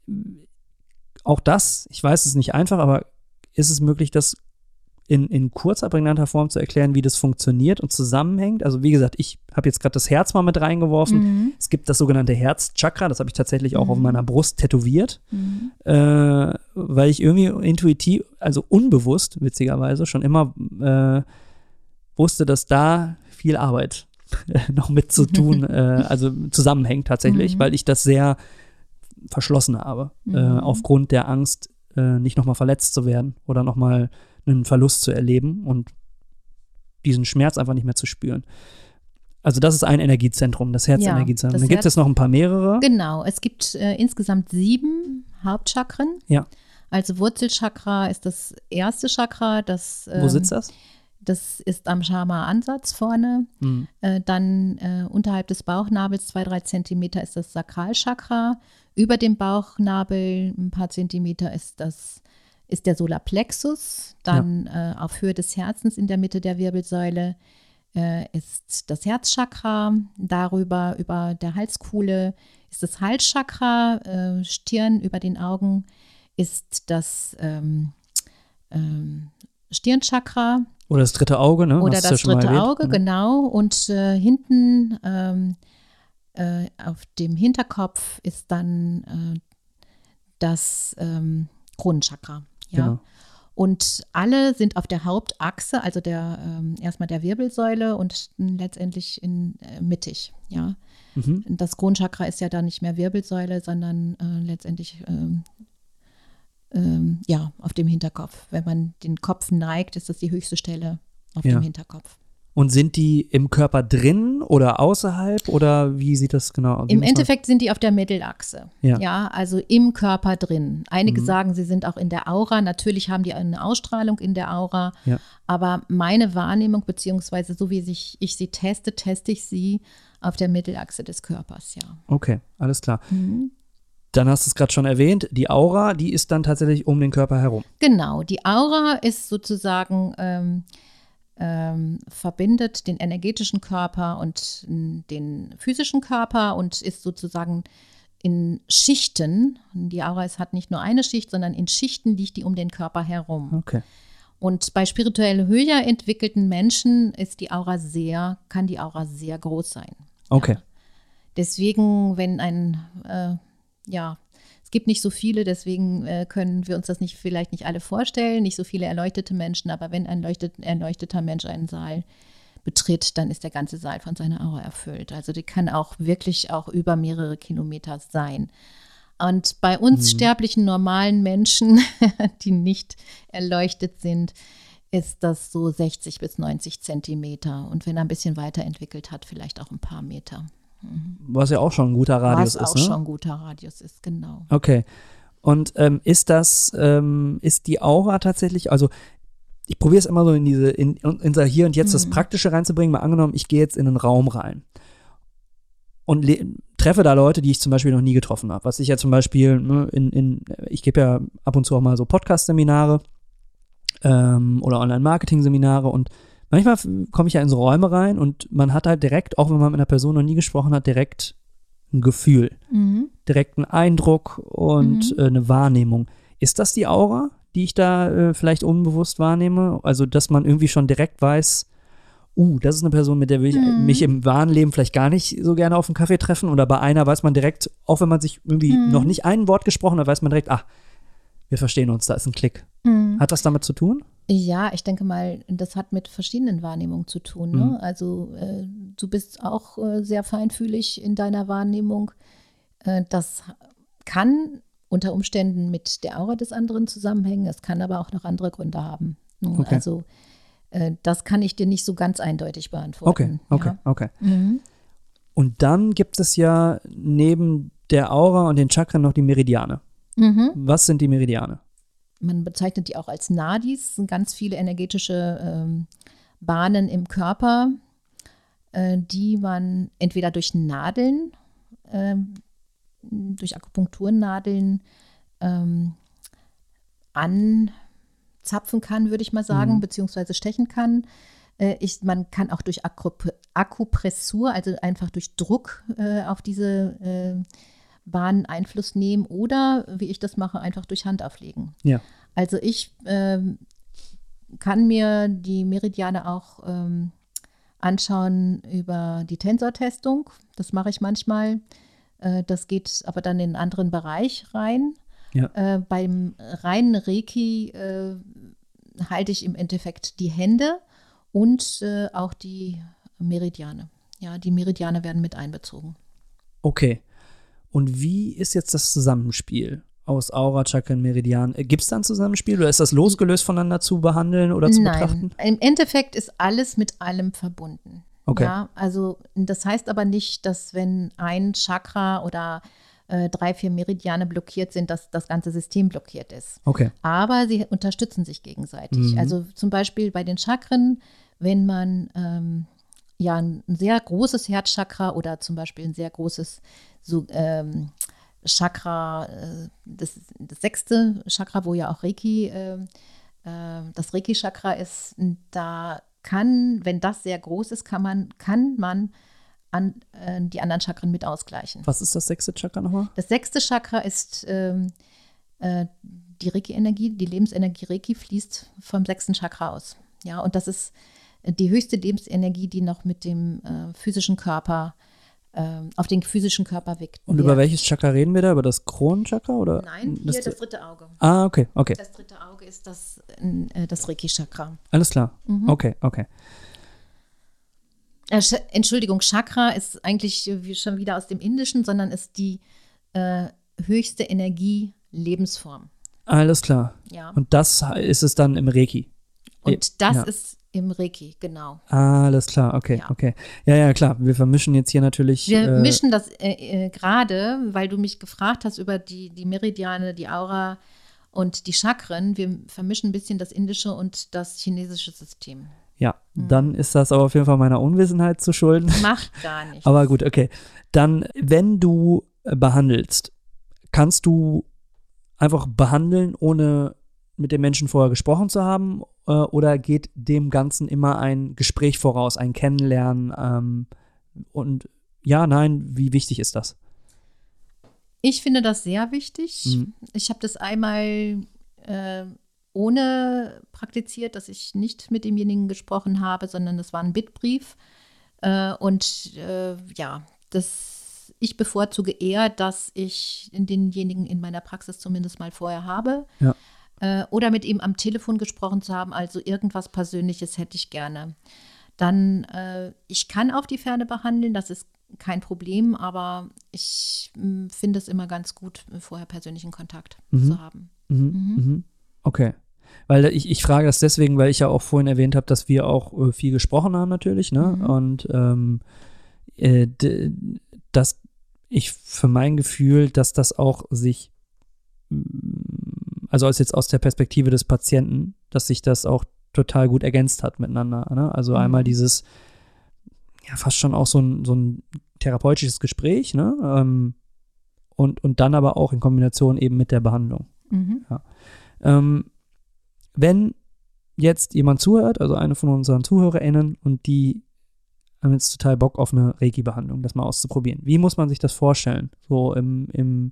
Auch das, ich weiß, es ist nicht einfach, aber ist es möglich, das in, in kurzer, prägnanter Form zu erklären, wie das funktioniert und zusammenhängt? Also wie gesagt, ich habe jetzt gerade das Herz mal mit reingeworfen. Mhm. Es gibt das sogenannte Herzchakra, das habe ich tatsächlich auch Mhm. auf meiner Brust tätowiert, Mhm. äh, weil ich irgendwie intuitiv, also unbewusst, witzigerweise, schon immer äh, wusste, dass da viel Arbeit noch mit zu tun, äh, also zusammenhängt tatsächlich, Mhm. weil ich das sehr verschlossen habe, Mhm. äh, aufgrund der Angst, äh, nicht nochmal verletzt zu werden oder nochmal einen Verlust zu erleben und diesen Schmerz einfach nicht mehr zu spüren. Also das ist ein Energiezentrum, das Herzenergiezentrum. das Dann gibt Herz- es noch ein paar mehrere. Genau, es gibt äh, insgesamt sieben Hauptchakren. Ja. Also Wurzelchakra ist das erste Chakra, das, Wo ähm, sitzt das? das ist am Shama-Ansatz vorne. Hm. Äh, dann äh, unterhalb des Bauchnabels, zwei, drei Zentimeter, ist das Sakralchakra. Über dem Bauchnabel ein paar Zentimeter ist das ist der Solarplexus. Dann äh, auf Höhe des Herzens in der Mitte der Wirbelsäule äh, ist das Herzchakra. Darüber, über der Halskuhle ist das Halschakra. Äh, Stirn über den Augen ist das ähm, ähm, Stirnchakra. Oder das dritte Auge, ne? Oder Hast du das ja schon mal dritte erwähnt. Auge, genau. Und äh, hinten ähm, äh, auf dem Hinterkopf ist dann äh, das ähm, Kronenchakra. Ja. Genau. Und alle sind auf der Hauptachse, also der ähm, erstmal der Wirbelsäule und letztendlich in äh, mittig. Ja. Mhm. Das Kronenchakra ist ja dann nicht mehr Wirbelsäule, sondern äh, letztendlich ähm, ähm, ja, auf dem Hinterkopf. Wenn man den Kopf neigt, ist das die höchste Stelle auf Ja. dem Hinterkopf. Und sind die im Körper drin oder außerhalb oder wie sieht das genau aus? Im Endeffekt sind die auf der Mittelachse, ja. ja, also im Körper drin. Einige Mhm. sagen, sie sind auch in der Aura. Natürlich haben die eine Ausstrahlung in der Aura, Ja. aber meine Wahrnehmung, beziehungsweise so wie ich, ich sie teste, teste ich sie auf der Mittelachse des Körpers, ja. Okay, alles klar. Mhm. Dann hast du es gerade schon erwähnt, die Aura, die ist dann tatsächlich um den Körper herum. Genau, die Aura ist sozusagen ähm, ähm, verbindet den energetischen Körper und m, den physischen Körper und ist sozusagen in Schichten. Die Aura ist, hat nicht nur eine Schicht, sondern in Schichten liegt die um den Körper herum. Okay. Und bei spirituell höher entwickelten Menschen ist die Aura sehr, kann die Aura sehr groß sein. Okay. Ja. Deswegen, wenn ein, äh, ja, es gibt nicht so viele, deswegen äh, können wir uns das nicht vielleicht nicht alle vorstellen, nicht so viele erleuchtete Menschen, aber wenn ein leuchtet, erleuchteter Mensch einen Saal betritt, dann ist der ganze Saal von seiner Aura erfüllt. Also die kann auch wirklich auch über mehrere Kilometer sein. Und bei uns Mhm. sterblichen, normalen Menschen, die nicht erleuchtet sind, ist das so sechzig bis neunzig Zentimeter. Und wenn er ein bisschen weiterentwickelt hat, vielleicht auch ein paar Meter. Was ja auch schon ein guter Radius Was ist, auch ne? schon ein guter Radius ist, genau. Okay. Und ähm, ist das, ähm, ist die Aura tatsächlich, also ich probiere es immer so in diese, in, in unser Hier und Jetzt das Mhm. Praktische reinzubringen. Mal angenommen, ich gehe jetzt in einen Raum rein und le- treffe da Leute, die ich zum Beispiel noch nie getroffen habe. Was ich ja zum Beispiel, ne, in, in, ich gebe ja ab und zu auch mal so Podcast-Seminare ähm, oder Online-Marketing-Seminare und manchmal f- komme ich ja in so Räume rein und man hat halt direkt, auch wenn man mit einer Person noch nie gesprochen hat, direkt ein Gefühl, Mhm. direkt einen Eindruck und Mhm. äh, eine Wahrnehmung. Ist das die Aura, die ich da äh, vielleicht unbewusst wahrnehme? Also, dass man irgendwie schon direkt weiß, uh, das ist eine Person, mit der will ich Mhm. mich im wahren Leben vielleicht gar nicht so gerne auf einen Kaffee treffen. Oder bei einer weiß man direkt, auch wenn man sich irgendwie Mhm. noch nicht ein Wort gesprochen hat, weiß man direkt, ah, wir verstehen uns, da ist ein Klick. Mhm. Hat das damit zu tun? Ja, ich denke mal, das hat mit verschiedenen Wahrnehmungen zu tun. Ne? Mhm. Also äh, du bist auch äh, sehr feinfühlig in deiner Wahrnehmung. Äh, das kann unter Umständen mit der Aura des anderen zusammenhängen. Es kann aber auch noch andere Gründe haben. Ne? Okay. Also äh, das kann ich dir nicht so ganz eindeutig Okay, beantworten. okay, Ja. okay. Mhm. Und dann gibt es ja neben der Aura und den Chakren noch die Meridiane. Mhm. Was sind die Meridiane? Man bezeichnet die auch als Nadis, das sind ganz viele energetische ähm, Bahnen im Körper, äh, die man entweder durch Nadeln, ähm, durch Akupunkturnadeln ähm, anzapfen kann, würde ich mal sagen, Mhm. beziehungsweise stechen kann. Äh, ich, man kann auch durch Akrup- Akupressur, also einfach durch Druck äh, auf diese äh, Bahnen Einfluss nehmen oder, wie ich das mache, einfach durch Hand auflegen. Ja. Also ich ähm, kann mir die Meridiane auch ähm, anschauen über die Tensortestung. Das mache ich manchmal. Äh, das geht aber dann in einen anderen Bereich rein. Ja. Äh, beim reinen Reiki äh, halte ich im Endeffekt die Hände und äh, auch die Meridiane. Ja, die Meridiane werden mit einbezogen. Okay. Und wie ist jetzt das Zusammenspiel aus Aura, Chakren, Meridian? Gibt es da ein Zusammenspiel oder ist das losgelöst voneinander zu behandeln oder zu betrachten? Nein, im Endeffekt ist alles mit allem verbunden. Okay. Ja, also das heißt aber nicht, dass wenn ein Chakra oder äh, drei, vier Meridiane blockiert sind, dass das ganze System blockiert ist. Okay. Aber sie unterstützen sich gegenseitig. Mhm. Also zum Beispiel bei den Chakren, wenn man ähm, ja ein sehr großes Herzchakra oder zum Beispiel ein sehr großes so, ähm, Chakra, äh, das, das sechste Chakra, wo ja auch Reiki, äh, äh, das Reiki-Chakra ist, da kann, wenn das sehr groß ist, kann man, kann man an, äh, die anderen Chakren mit ausgleichen. Was ist das sechste Chakra nochmal? Das sechste Chakra ist ähm, äh, die Reiki-Energie, die Lebensenergie Reiki fließt vom sechsten Chakra aus. Ja, und das ist die höchste Lebensenergie, die noch mit dem äh, physischen Körper, äh, auf den physischen Körper wirkt. Und über welches Chakra reden wir da? Über das Kronenchakra oder? Nein, hier das, das dritte Auge. Ah, okay, okay. Das dritte Auge ist das, äh, das Reiki-Chakra. Alles klar. Mhm. Okay, okay. Äh, Sch- Entschuldigung, Chakra ist eigentlich wie schon wieder aus dem Indischen, sondern ist die äh, höchste Energie-Lebensform. Alles klar. Ja. Und das ist es dann im Reiki. Und das ja. ist Im Reiki, genau. Alles klar, okay, Ja. okay. Ja, ja, klar. Wir vermischen jetzt hier natürlich. Wir äh, mischen das äh, äh, gerade, weil du mich gefragt hast über die, die Meridiane, die Aura und die Chakren. Wir vermischen ein bisschen das indische und das chinesische System. Ja, Mhm. dann ist das aber auf jeden Fall meiner Unwissenheit zu schulden. Macht gar nichts. Aber gut, okay. Dann, wenn du äh, behandelst, kannst du einfach behandeln, ohne mit dem Menschen vorher gesprochen zu haben? Äh, oder geht dem Ganzen immer ein Gespräch voraus, ein Kennenlernen? Ähm, und ja, nein, wie wichtig ist das? Ich finde das sehr wichtig. Mhm. Ich habe das einmal äh, ohne praktiziert, dass ich nicht mit demjenigen gesprochen habe, sondern das war ein Bittbrief. Äh, und äh, ja, das, ich bevorzuge eher, dass ich denjenigen in meiner Praxis zumindest mal vorher habe. Ja. Äh, oder mit ihm am Telefon gesprochen zu haben, also irgendwas Persönliches hätte ich gerne. Dann, äh, ich kann auf die Ferne behandeln, das ist kein Problem, aber ich mh, finde es immer ganz gut, vorher persönlichen Kontakt Mhm. zu haben. Mhm. Mhm. Mhm. Okay. Weil ich, ich frage das deswegen, weil ich ja auch vorhin erwähnt habe, dass wir auch äh, viel gesprochen haben natürlich, ne? Mhm. Und ähm, äh, d- dass ich für mein Gefühl, dass das auch sich, mm, also als jetzt aus der Perspektive des Patienten, dass sich das auch total gut ergänzt hat miteinander, ne? Also Mhm. einmal dieses, ja, fast schon auch so ein, so ein therapeutisches Gespräch, ne? Ähm, und, und dann aber auch in Kombination eben mit der Behandlung. Mhm. Ähm, wenn jetzt jemand zuhört, also eine von unseren ZuhörerInnen, und die haben jetzt total Bock auf eine Reiki-Behandlung, das mal auszuprobieren. Wie muss man sich das vorstellen? So im, im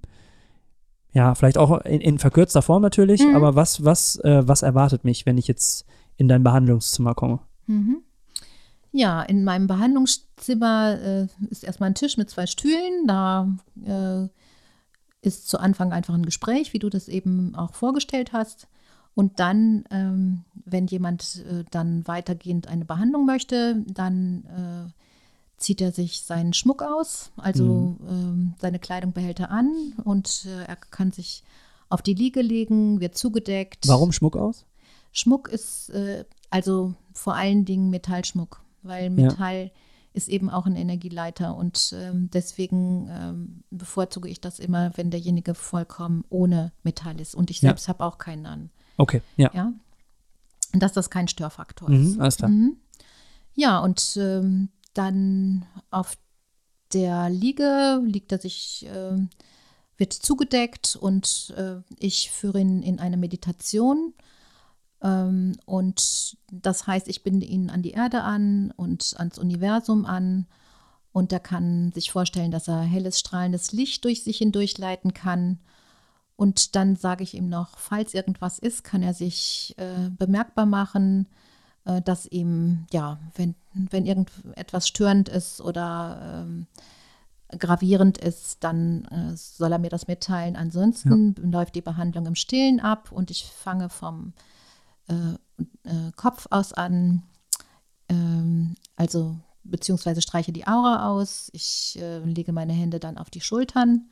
ja, vielleicht auch in, in verkürzter Form natürlich, Mhm. aber was, was, äh, was erwartet mich, wenn ich jetzt in dein Behandlungszimmer komme? Mhm. Ja, in meinem Behandlungszimmer äh, ist erstmal ein Tisch mit zwei Stühlen. Da äh, ist zu Anfang einfach ein Gespräch, wie du das eben auch vorgestellt hast. Und dann, ähm, wenn jemand äh, dann weitergehend eine Behandlung möchte, dann äh, zieht er sich seinen Schmuck aus, also ähm, seine Kleidung behält er an und äh, er kann sich auf die Liege legen, wird zugedeckt. Warum Schmuck aus? Schmuck ist äh, also vor allen Dingen Metallschmuck, weil Metall ist eben auch ein Energieleiter und ähm, deswegen ähm, bevorzuge ich das immer, wenn derjenige vollkommen ohne Metall ist und ich Ja. selbst habe auch keinen an. Okay, ja. Ja, und dass das kein Störfaktor ist. Mhm, alles klar. Mhm. Ja, und ähm, dann auf der Liege liegt er sich, ähm, wird zugedeckt und äh, ich führe ihn in eine Meditation. Ähm, und das heißt, ich binde ihn an die Erde an und ans Universum an. Und er kann sich vorstellen, dass er helles, strahlendes Licht durch sich hindurch leiten kann. Und dann sage ich ihm noch, falls irgendwas ist, kann er sich äh, bemerkbar machen, äh, dass ihm, ja, wenn, wenn irgendetwas störend ist oder ähm, gravierend ist, dann äh, soll er mir das mitteilen. Ansonsten läuft die Behandlung im Stillen ab und ich fange vom äh, äh, Kopf aus an, ähm, also beziehungsweise streiche die Aura aus. Ich äh, lege meine Hände dann auf die Schultern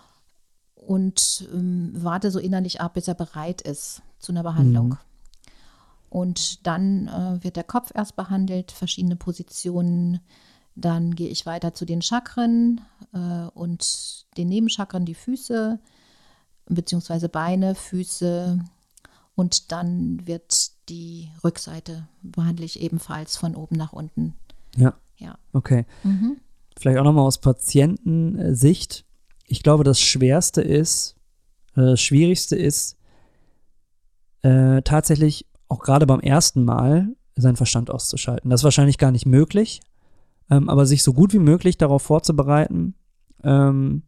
und ähm, warte so innerlich ab, bis er bereit ist zu einer Behandlung. Mhm. Und dann äh, wird der Kopf erst behandelt, verschiedene Positionen. Dann gehe ich weiter zu den Chakren äh, und den Nebenchakren, die Füße, beziehungsweise Beine, Füße. Und dann wird die Rückseite, behandle ich ebenfalls von oben nach unten. Ja. Ja. Okay. Mhm. Vielleicht auch nochmal aus Patientensicht. Ich glaube, das Schwerste ist, äh, das Schwierigste ist, äh, tatsächlich auch gerade beim ersten Mal seinen Verstand auszuschalten. Das ist wahrscheinlich gar nicht möglich, ähm, aber sich so gut wie möglich darauf vorzubereiten, ähm,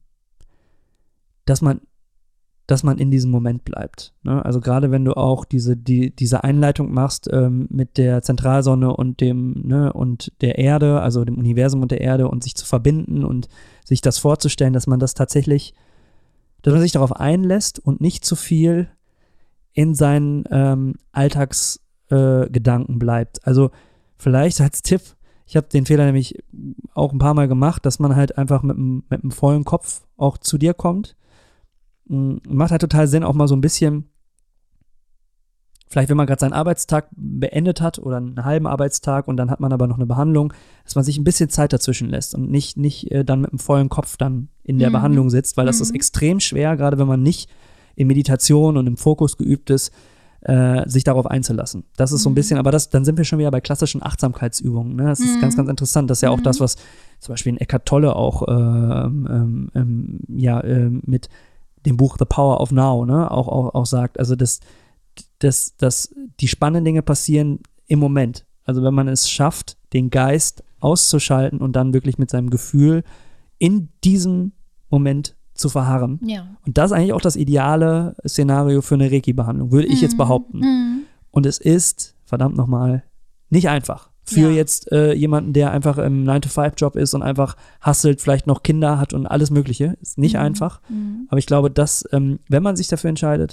dass man, dass man in diesem Moment bleibt. Ne? Also gerade wenn du auch diese, die, diese Einleitung machst ähm, mit der Zentralsonne und dem, ne, und der Erde, also dem Universum und der Erde und sich zu verbinden und sich das vorzustellen, dass man das tatsächlich, dass man sich darauf einlässt und nicht zu viel in seinen ähm, Alltagsgedanken äh, bleibt. Also vielleicht als Tipp, ich habe den Fehler nämlich auch ein paar Mal gemacht, dass man halt einfach mit einem mit einem vollen Kopf auch zu dir kommt. Macht halt total Sinn, auch mal so ein bisschen vielleicht wenn man gerade seinen Arbeitstag beendet hat oder einen halben Arbeitstag und dann hat man aber noch eine Behandlung, dass man sich ein bisschen Zeit dazwischen lässt und nicht, nicht äh, dann mit einem vollen Kopf dann in der mhm. Behandlung sitzt, weil das mhm. ist extrem schwer, gerade wenn man nicht in Meditation und im Fokus geübt ist, äh, sich darauf einzulassen. Das ist so ein bisschen, aber das, dann sind wir schon wieder bei klassischen Achtsamkeitsübungen. Ne? Das ist mhm. ganz, ganz interessant. Das ist ja auch mhm. das, was zum Beispiel in Eckhart Tolle auch ähm, ähm, ähm, ja, äh, mit dem Buch The Power of Now, ne, auch, auch, auch sagt. Also das dass, dass die spannenden Dinge passieren im Moment. Also wenn man es schafft, den Geist auszuschalten und dann wirklich mit seinem Gefühl in diesem Moment zu verharren. Ja. Und das ist eigentlich auch das ideale Szenario für eine Reiki-Behandlung, würde ich mhm. jetzt behaupten. Mhm. Und es ist, verdammt nochmal, nicht einfach. Für ja. jetzt äh, jemanden, der einfach im nine to five Job ist und einfach hustelt, vielleicht noch Kinder hat und alles Mögliche. Ist nicht mhm. einfach. Mhm. Aber ich glaube, dass, ähm, wenn man sich dafür entscheidet,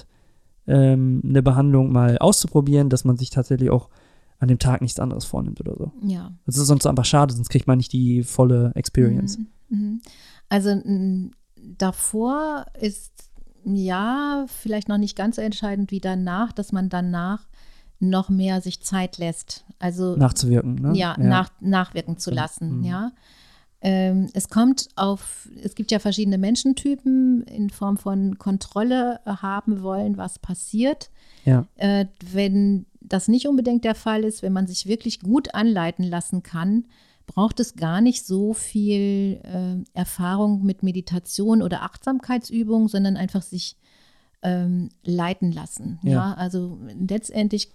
eine Behandlung mal auszuprobieren, dass man sich tatsächlich auch an dem Tag nichts anderes vornimmt oder so. Ja. Das ist sonst einfach schade, sonst kriegt man nicht die volle Experience. Mhm. Also m, davor ist ja vielleicht noch nicht ganz so entscheidend wie danach, dass man danach noch mehr sich Zeit lässt. Also nachzuwirken, ne? Ja, ja. Nach, nachwirken zu lassen, mhm. ja. Ähm, es kommt auf, es gibt ja verschiedene Menschentypen in Form von Kontrolle haben wollen, was passiert. Ja. Äh, wenn das nicht unbedingt der Fall ist, wenn man sich wirklich gut anleiten lassen kann, braucht es gar nicht so viel äh, Erfahrung mit Meditation oder Achtsamkeitsübungen, sondern einfach sich ähm, leiten lassen. Ja. ja, also letztendlich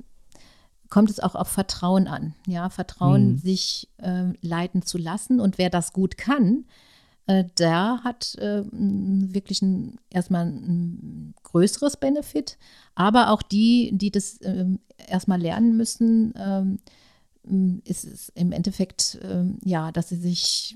kommt es auch auf Vertrauen an. Ja, Vertrauen, mhm. sich äh, leiten zu lassen. Und wer das gut kann, äh, der hat äh, wirklich ein, erstmal ein größeres Benefit. Aber auch die, die das äh, erstmal lernen müssen, äh, ist es im Endeffekt, äh, ja, dass sie sich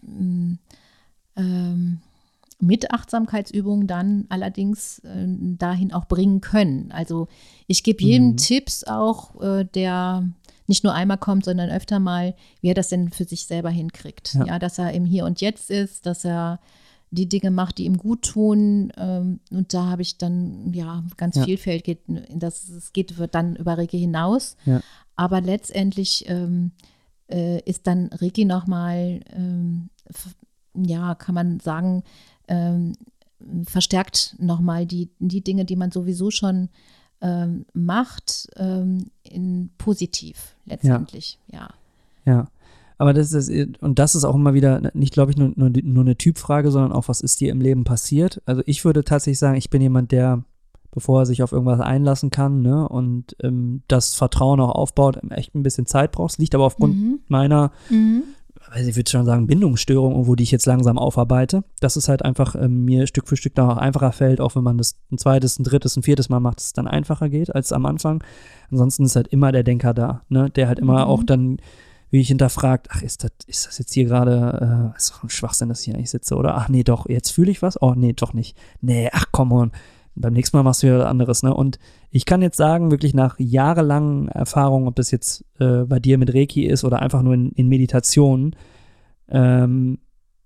äh, mit Achtsamkeitsübungen dann allerdings äh, dahin auch bringen können. Also ich gebe jedem mhm. Tipps auch, äh, der nicht nur einmal kommt, sondern öfter mal, wie er das denn für sich selber hinkriegt. Ja, ja, dass er im Hier und Jetzt ist, dass er die Dinge macht, die ihm gut tun. Ähm, und da habe ich dann, ja, ganz ja. vielfältig, geht, das, es geht dann über Reiki hinaus. Ja. Aber letztendlich ähm, äh, ist dann Reiki nochmal, ähm, f- ja, kann man sagen, ähm, verstärkt nochmal die, die Dinge, die man sowieso schon ähm, macht, ähm, in positiv letztendlich, ja. Ja, ja. Aber das ist, und das ist auch immer wieder, nicht glaube ich nur, nur, nur eine Typfrage, sondern auch, was ist dir im Leben passiert? Also ich würde tatsächlich sagen, ich bin jemand, der, bevor er sich auf irgendwas einlassen kann, ne, und ähm, das Vertrauen auch aufbaut, echt ein bisschen Zeit braucht. Liegt aber aufgrund Mhm. meiner, Mhm. also ich würde schon sagen, Bindungsstörung, irgendwo, die ich jetzt langsam aufarbeite, dass es halt einfach ähm, mir Stück für Stück dann auch einfacher fällt, auch wenn man das ein zweites, ein drittes, ein viertes Mal macht, dass es dann einfacher geht als am Anfang. Ansonsten ist halt immer der Denker da, ne, der halt immer Mhm. auch dann, wie ich hinterfragt, ach, ist das, ist das jetzt hier gerade, äh, ist doch ein Schwachsinn, dass ich hier eigentlich sitze, oder? Ach nee, doch, jetzt fühle ich was? Oh nee, doch nicht. Nee, ach komm on. Beim nächsten Mal machst du wieder was anderes, ne? Und ich kann jetzt sagen, wirklich nach jahrelangen Erfahrungen, ob das jetzt äh, bei dir mit Reiki ist oder einfach nur in, in Meditation, ähm,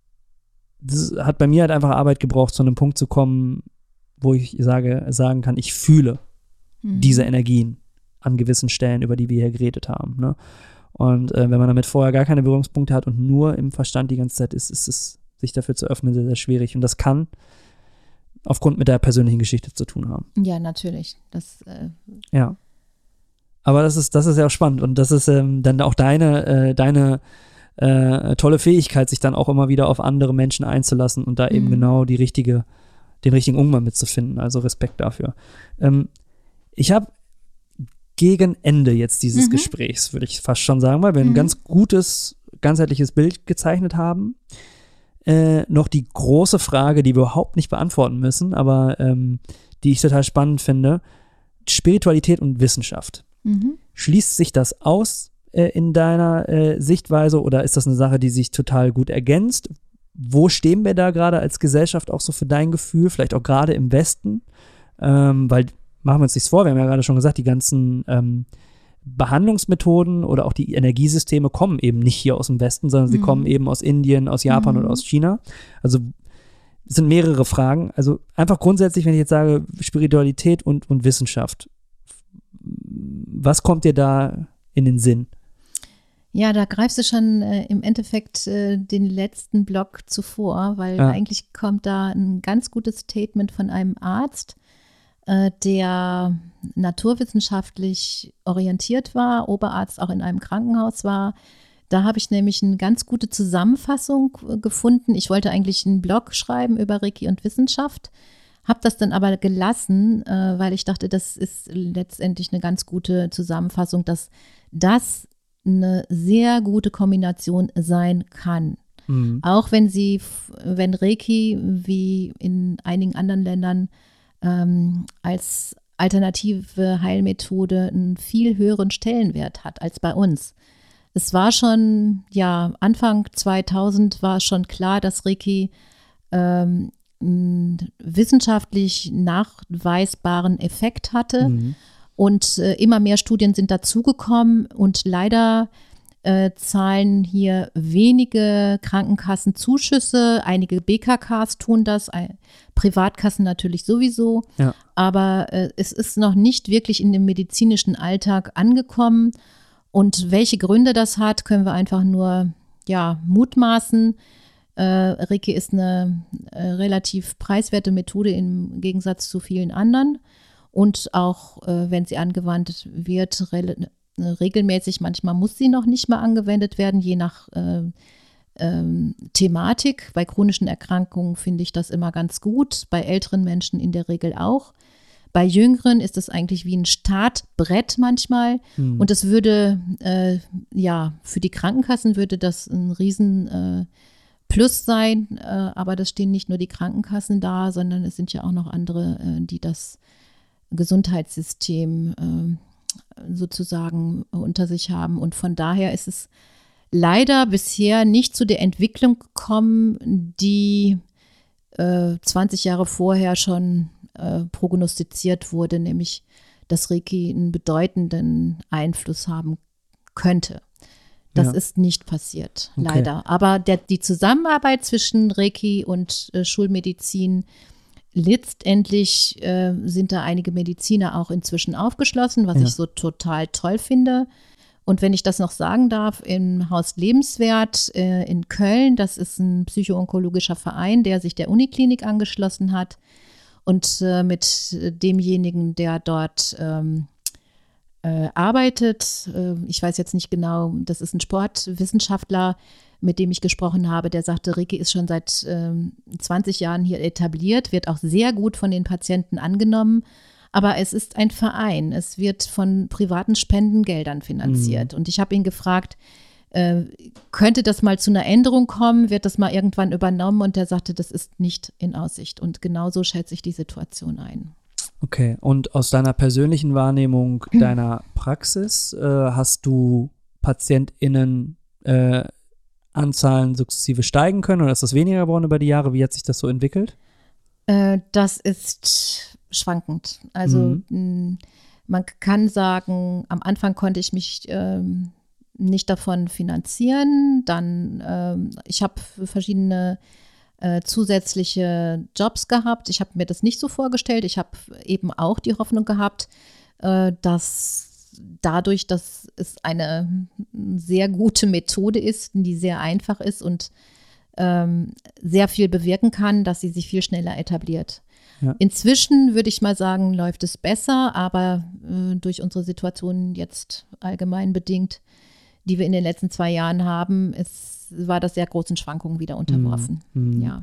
das hat bei mir halt einfach Arbeit gebraucht, zu einem Punkt zu kommen, wo ich sage, sagen kann, ich fühle Mhm. diese Energien an gewissen Stellen, über die wir hier geredet haben, ne? Und äh, wenn man damit vorher gar keine Berührungspunkte hat und nur im Verstand die ganze Zeit ist, ist es, sich dafür zu öffnen, sehr, sehr schwierig. Und das kann aufgrund mit der persönlichen Geschichte zu tun haben. Ja, natürlich. Das, äh, Ja. Aber das ist, das ist ja auch spannend. Und das ist ähm, dann auch deine, äh, deine äh, tolle Fähigkeit, sich dann auch immer wieder auf andere Menschen einzulassen und da eben Mhm. genau die richtige, den richtigen Umgang mitzufinden. Also Respekt dafür. Ähm, ich habe gegen Ende jetzt dieses Mhm. Gesprächs, würde ich fast schon sagen, weil wir ein Mhm. ganz gutes, ganzheitliches Bild gezeichnet haben. Äh, noch die große Frage, die wir überhaupt nicht beantworten müssen, aber ähm, die ich total spannend finde: Spiritualität und Wissenschaft. mhm. Schließt sich das aus äh, in deiner äh, Sichtweise oder ist das eine Sache, die sich total gut ergänzt? Wo stehen wir da gerade als Gesellschaft auch so für dein Gefühl? Vielleicht auch gerade im Westen? Ähm, weil, machen wir uns nichts vor, wir haben ja gerade schon gesagt, die ganzen ähm, Behandlungsmethoden oder auch die Energiesysteme kommen eben nicht hier aus dem Westen, sondern sie Mhm. kommen eben aus Indien, aus Japan Mhm. oder aus China. Also es sind mehrere Fragen. Also einfach grundsätzlich, wenn ich jetzt sage Spiritualität und, und Wissenschaft, was kommt dir da in den Sinn? Ja, da greifst du schon äh, im Endeffekt äh, den letzten Block zuvor, weil Ja. eigentlich kommt da ein ganz gutes Statement von einem Arzt, äh, der naturwissenschaftlich orientiert war, Oberarzt auch in einem Krankenhaus war. Da habe ich nämlich eine ganz gute Zusammenfassung äh, gefunden. Ich wollte eigentlich einen Blog schreiben über Reiki und Wissenschaft, habe das dann aber gelassen, äh, weil ich dachte, das ist letztendlich eine ganz gute Zusammenfassung, dass das eine sehr gute Kombination sein kann. Mhm. Auch wenn sie, wenn Reiki wie in einigen anderen Ländern ähm, als alternative Heilmethode einen viel höheren Stellenwert hat als bei uns. Es war schon, ja, Anfang zweitausend war schon klar, dass Reiki ähm, einen wissenschaftlich nachweisbaren Effekt hatte. Mhm. Und äh, immer mehr Studien sind dazugekommen und leider äh, zahlen hier wenige Krankenkassen Zuschüsse, einige B K Ks tun das, ein, Privatkassen natürlich sowieso, Ja. aber äh, es ist noch nicht wirklich in dem medizinischen Alltag angekommen. Und welche Gründe das hat, können wir einfach nur ja, mutmaßen. Äh, Reiki ist eine äh, relativ preiswerte Methode im Gegensatz zu vielen anderen. Und auch, äh, wenn sie angewandt wird, re- regelmäßig, manchmal muss sie noch nicht mal angewendet werden, je nach äh, ähm, Thematik. Bei chronischen Erkrankungen finde ich das immer ganz gut, bei älteren Menschen in der Regel auch. Bei Jüngeren ist es eigentlich wie ein Startbrett manchmal. Mhm. Und es würde, äh, ja, für die Krankenkassen würde das ein riesen äh, Plus sein. Äh, aber das stehen nicht nur die Krankenkassen da, sondern es sind ja auch noch andere, äh, die das Gesundheitssystem äh, sozusagen unter sich haben. Und von daher ist es leider bisher nicht zu der Entwicklung gekommen, die äh, zwanzig Jahre vorher schon äh, prognostiziert wurde, nämlich dass Reiki einen bedeutenden Einfluss haben könnte. Das Ja. ist nicht passiert, Okay. leider. Aber der, die Zusammenarbeit zwischen Reiki und äh, Schulmedizin, letztendlich äh, sind da einige Mediziner auch inzwischen aufgeschlossen, was Ja. ich so total toll finde. Und wenn ich das noch sagen darf, im Haus Lebenswert äh, in Köln, das ist ein psychoonkologischer Verein, der sich der Uniklinik angeschlossen hat. Und äh, mit demjenigen, der dort ähm, äh, arbeitet, äh, ich weiß jetzt nicht genau, das ist ein Sportwissenschaftler, mit dem ich gesprochen habe, der sagte, Reiki ist schon seit ähm, zwanzig Jahren hier etabliert, wird auch sehr gut von den Patienten angenommen, aber es ist ein Verein, es wird von privaten Spendengeldern finanziert. Und ich habe ihn gefragt, äh, könnte das mal zu einer Änderung kommen, wird das mal irgendwann übernommen? Und er sagte, das ist nicht in Aussicht. Und genauso schätze ich die Situation ein. Okay, und aus deiner persönlichen Wahrnehmung deiner Praxis äh, hast du PatientInnen äh, Anzahlen sukzessive steigen können oder ist das weniger geworden über die Jahre? Wie hat sich das so entwickelt? Äh, das ist schwankend. Also Mhm. mh, man kann sagen, am Anfang konnte ich mich ähm, nicht davon finanzieren. Dann, ähm, ich habe verschiedene äh, zusätzliche Jobs gehabt. Ich habe mir das nicht so vorgestellt. Ich habe eben auch die Hoffnung gehabt, äh, dass dadurch, dass es eine sehr gute Methode ist, die sehr einfach ist und ähm, sehr viel bewirken kann, dass sie sich viel schneller etabliert. Ja. Inzwischen würde ich mal sagen, läuft es besser, aber äh, durch unsere Situation jetzt allgemein bedingt, die wir in den letzten zwei Jahren haben, ist, war das sehr großen Schwankungen wieder unterworfen. Mhm. Ja.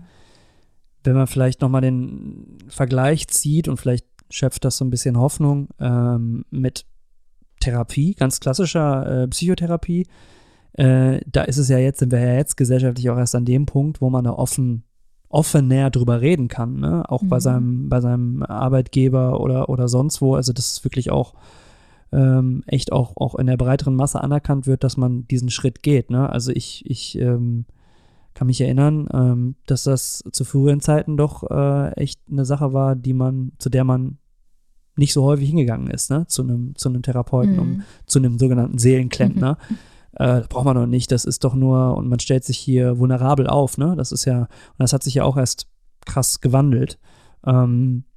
Wenn man vielleicht nochmal den Vergleich zieht und vielleicht schöpft das so ein bisschen Hoffnung ähm, mit Therapie, ganz klassischer äh, Psychotherapie, äh, da ist es ja jetzt, sind wir ja jetzt gesellschaftlich auch erst an dem Punkt, wo man da offen, offener drüber reden kann, ne? Auch Mhm. bei seinem, bei seinem Arbeitgeber oder, oder sonst wo. Also das ist wirklich auch ähm, echt auch, auch in der breiteren Masse anerkannt wird, dass man diesen Schritt geht, ne? Also ich, ich ähm, kann mich erinnern, ähm, dass das zu früheren Zeiten doch äh, echt eine Sache war, die man, zu der man nicht so häufig hingegangen ist, ne, zu einem zu einem Therapeuten, Mhm. um zu einem sogenannten Seelenklempner. Äh, das braucht man doch nicht, das ist doch nur, und man stellt sich hier vulnerabel auf, ne, das ist ja, und das hat sich ja auch erst krass gewandelt. Ähm,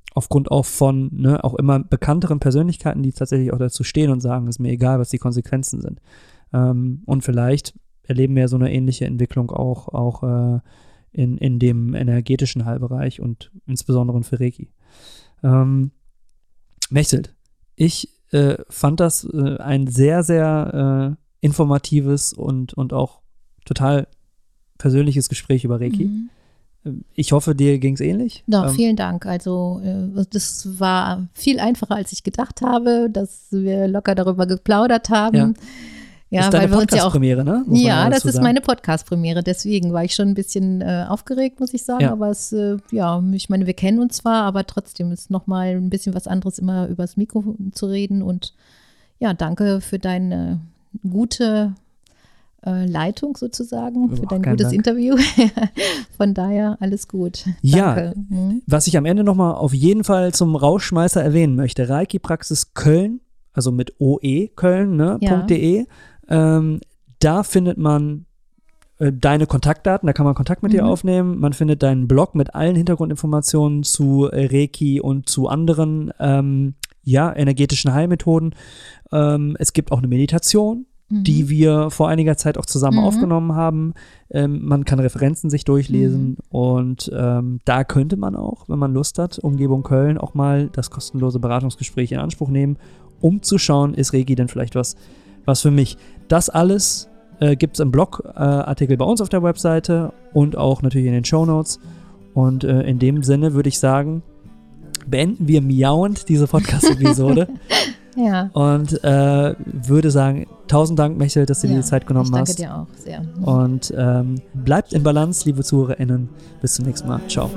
aufgrund auch von ne, auch immer bekannteren Persönlichkeiten, die tatsächlich auch dazu stehen und sagen, es ist mir egal, was die Konsequenzen sind. Ähm, und vielleicht erleben wir so eine ähnliche Entwicklung auch, auch äh, in, in dem energetischen Heilbereich und insbesondere für Reiki. Ähm, Mechthild, ich äh, fand das äh, ein sehr, sehr äh, informatives und, und auch total persönliches Gespräch über Reiki. Mhm. Ich hoffe, dir ging es ähnlich. Doch, ähm, vielen Dank. Also äh, das war viel einfacher, als ich gedacht habe, dass wir locker darüber geplaudert haben. Ja. Ja, das ist deine weil wir uns ja auch Podcast-Premiere, ne? Muss man ja, das ist sagen. meine Podcast-Premiere, deswegen war ich schon ein bisschen äh, aufgeregt, muss ich sagen, Ja. aber es, äh, ja, ich meine, wir kennen uns zwar, aber trotzdem ist nochmal ein bisschen was anderes, immer übers Mikro zu reden und ja, danke für deine gute äh, Leitung sozusagen, für Oh, dein kein gutes Dank. Interview. Von daher alles gut. Ja, Danke. Mhm. was ich am Ende nochmal auf jeden Fall zum Rauschmeißer erwähnen möchte, Reiki-Praxis Köln, also mit O E Köln, ne, Ja. .de, ähm, da findet man äh, deine Kontaktdaten, da kann man Kontakt mit dir Mhm. aufnehmen, man findet deinen Blog mit allen Hintergrundinformationen zu äh, Reiki und zu anderen ähm, ja, energetischen Heilmethoden. Ähm, es gibt auch eine Meditation, Mhm. die wir vor einiger Zeit auch zusammen Mhm. aufgenommen haben. Ähm, man kann Referenzen sich durchlesen Mhm. und ähm, da könnte man auch, wenn man Lust hat, Umgebung Köln auch mal das kostenlose Beratungsgespräch in Anspruch nehmen, um zu schauen, ist Reiki denn vielleicht was, was für mich. Das alles äh, gibt es im Blogartikel äh, bei uns auf der Webseite und auch natürlich in den Shownotes. Und äh, in dem Sinne würde ich sagen, beenden wir miauend diese Podcast-Episode. Ja. Und äh, würde sagen, tausend Dank, Mechthild, dass du Ja, dir die Zeit genommen ich danke hast. dir auch sehr. Und ähm, bleibt in Balance, liebe ZuhörerInnen. Bis zum nächsten Mal. Ciao.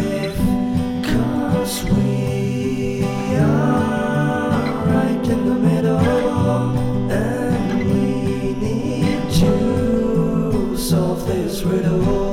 'Cause we are right in the middle, and we need to solve this riddle.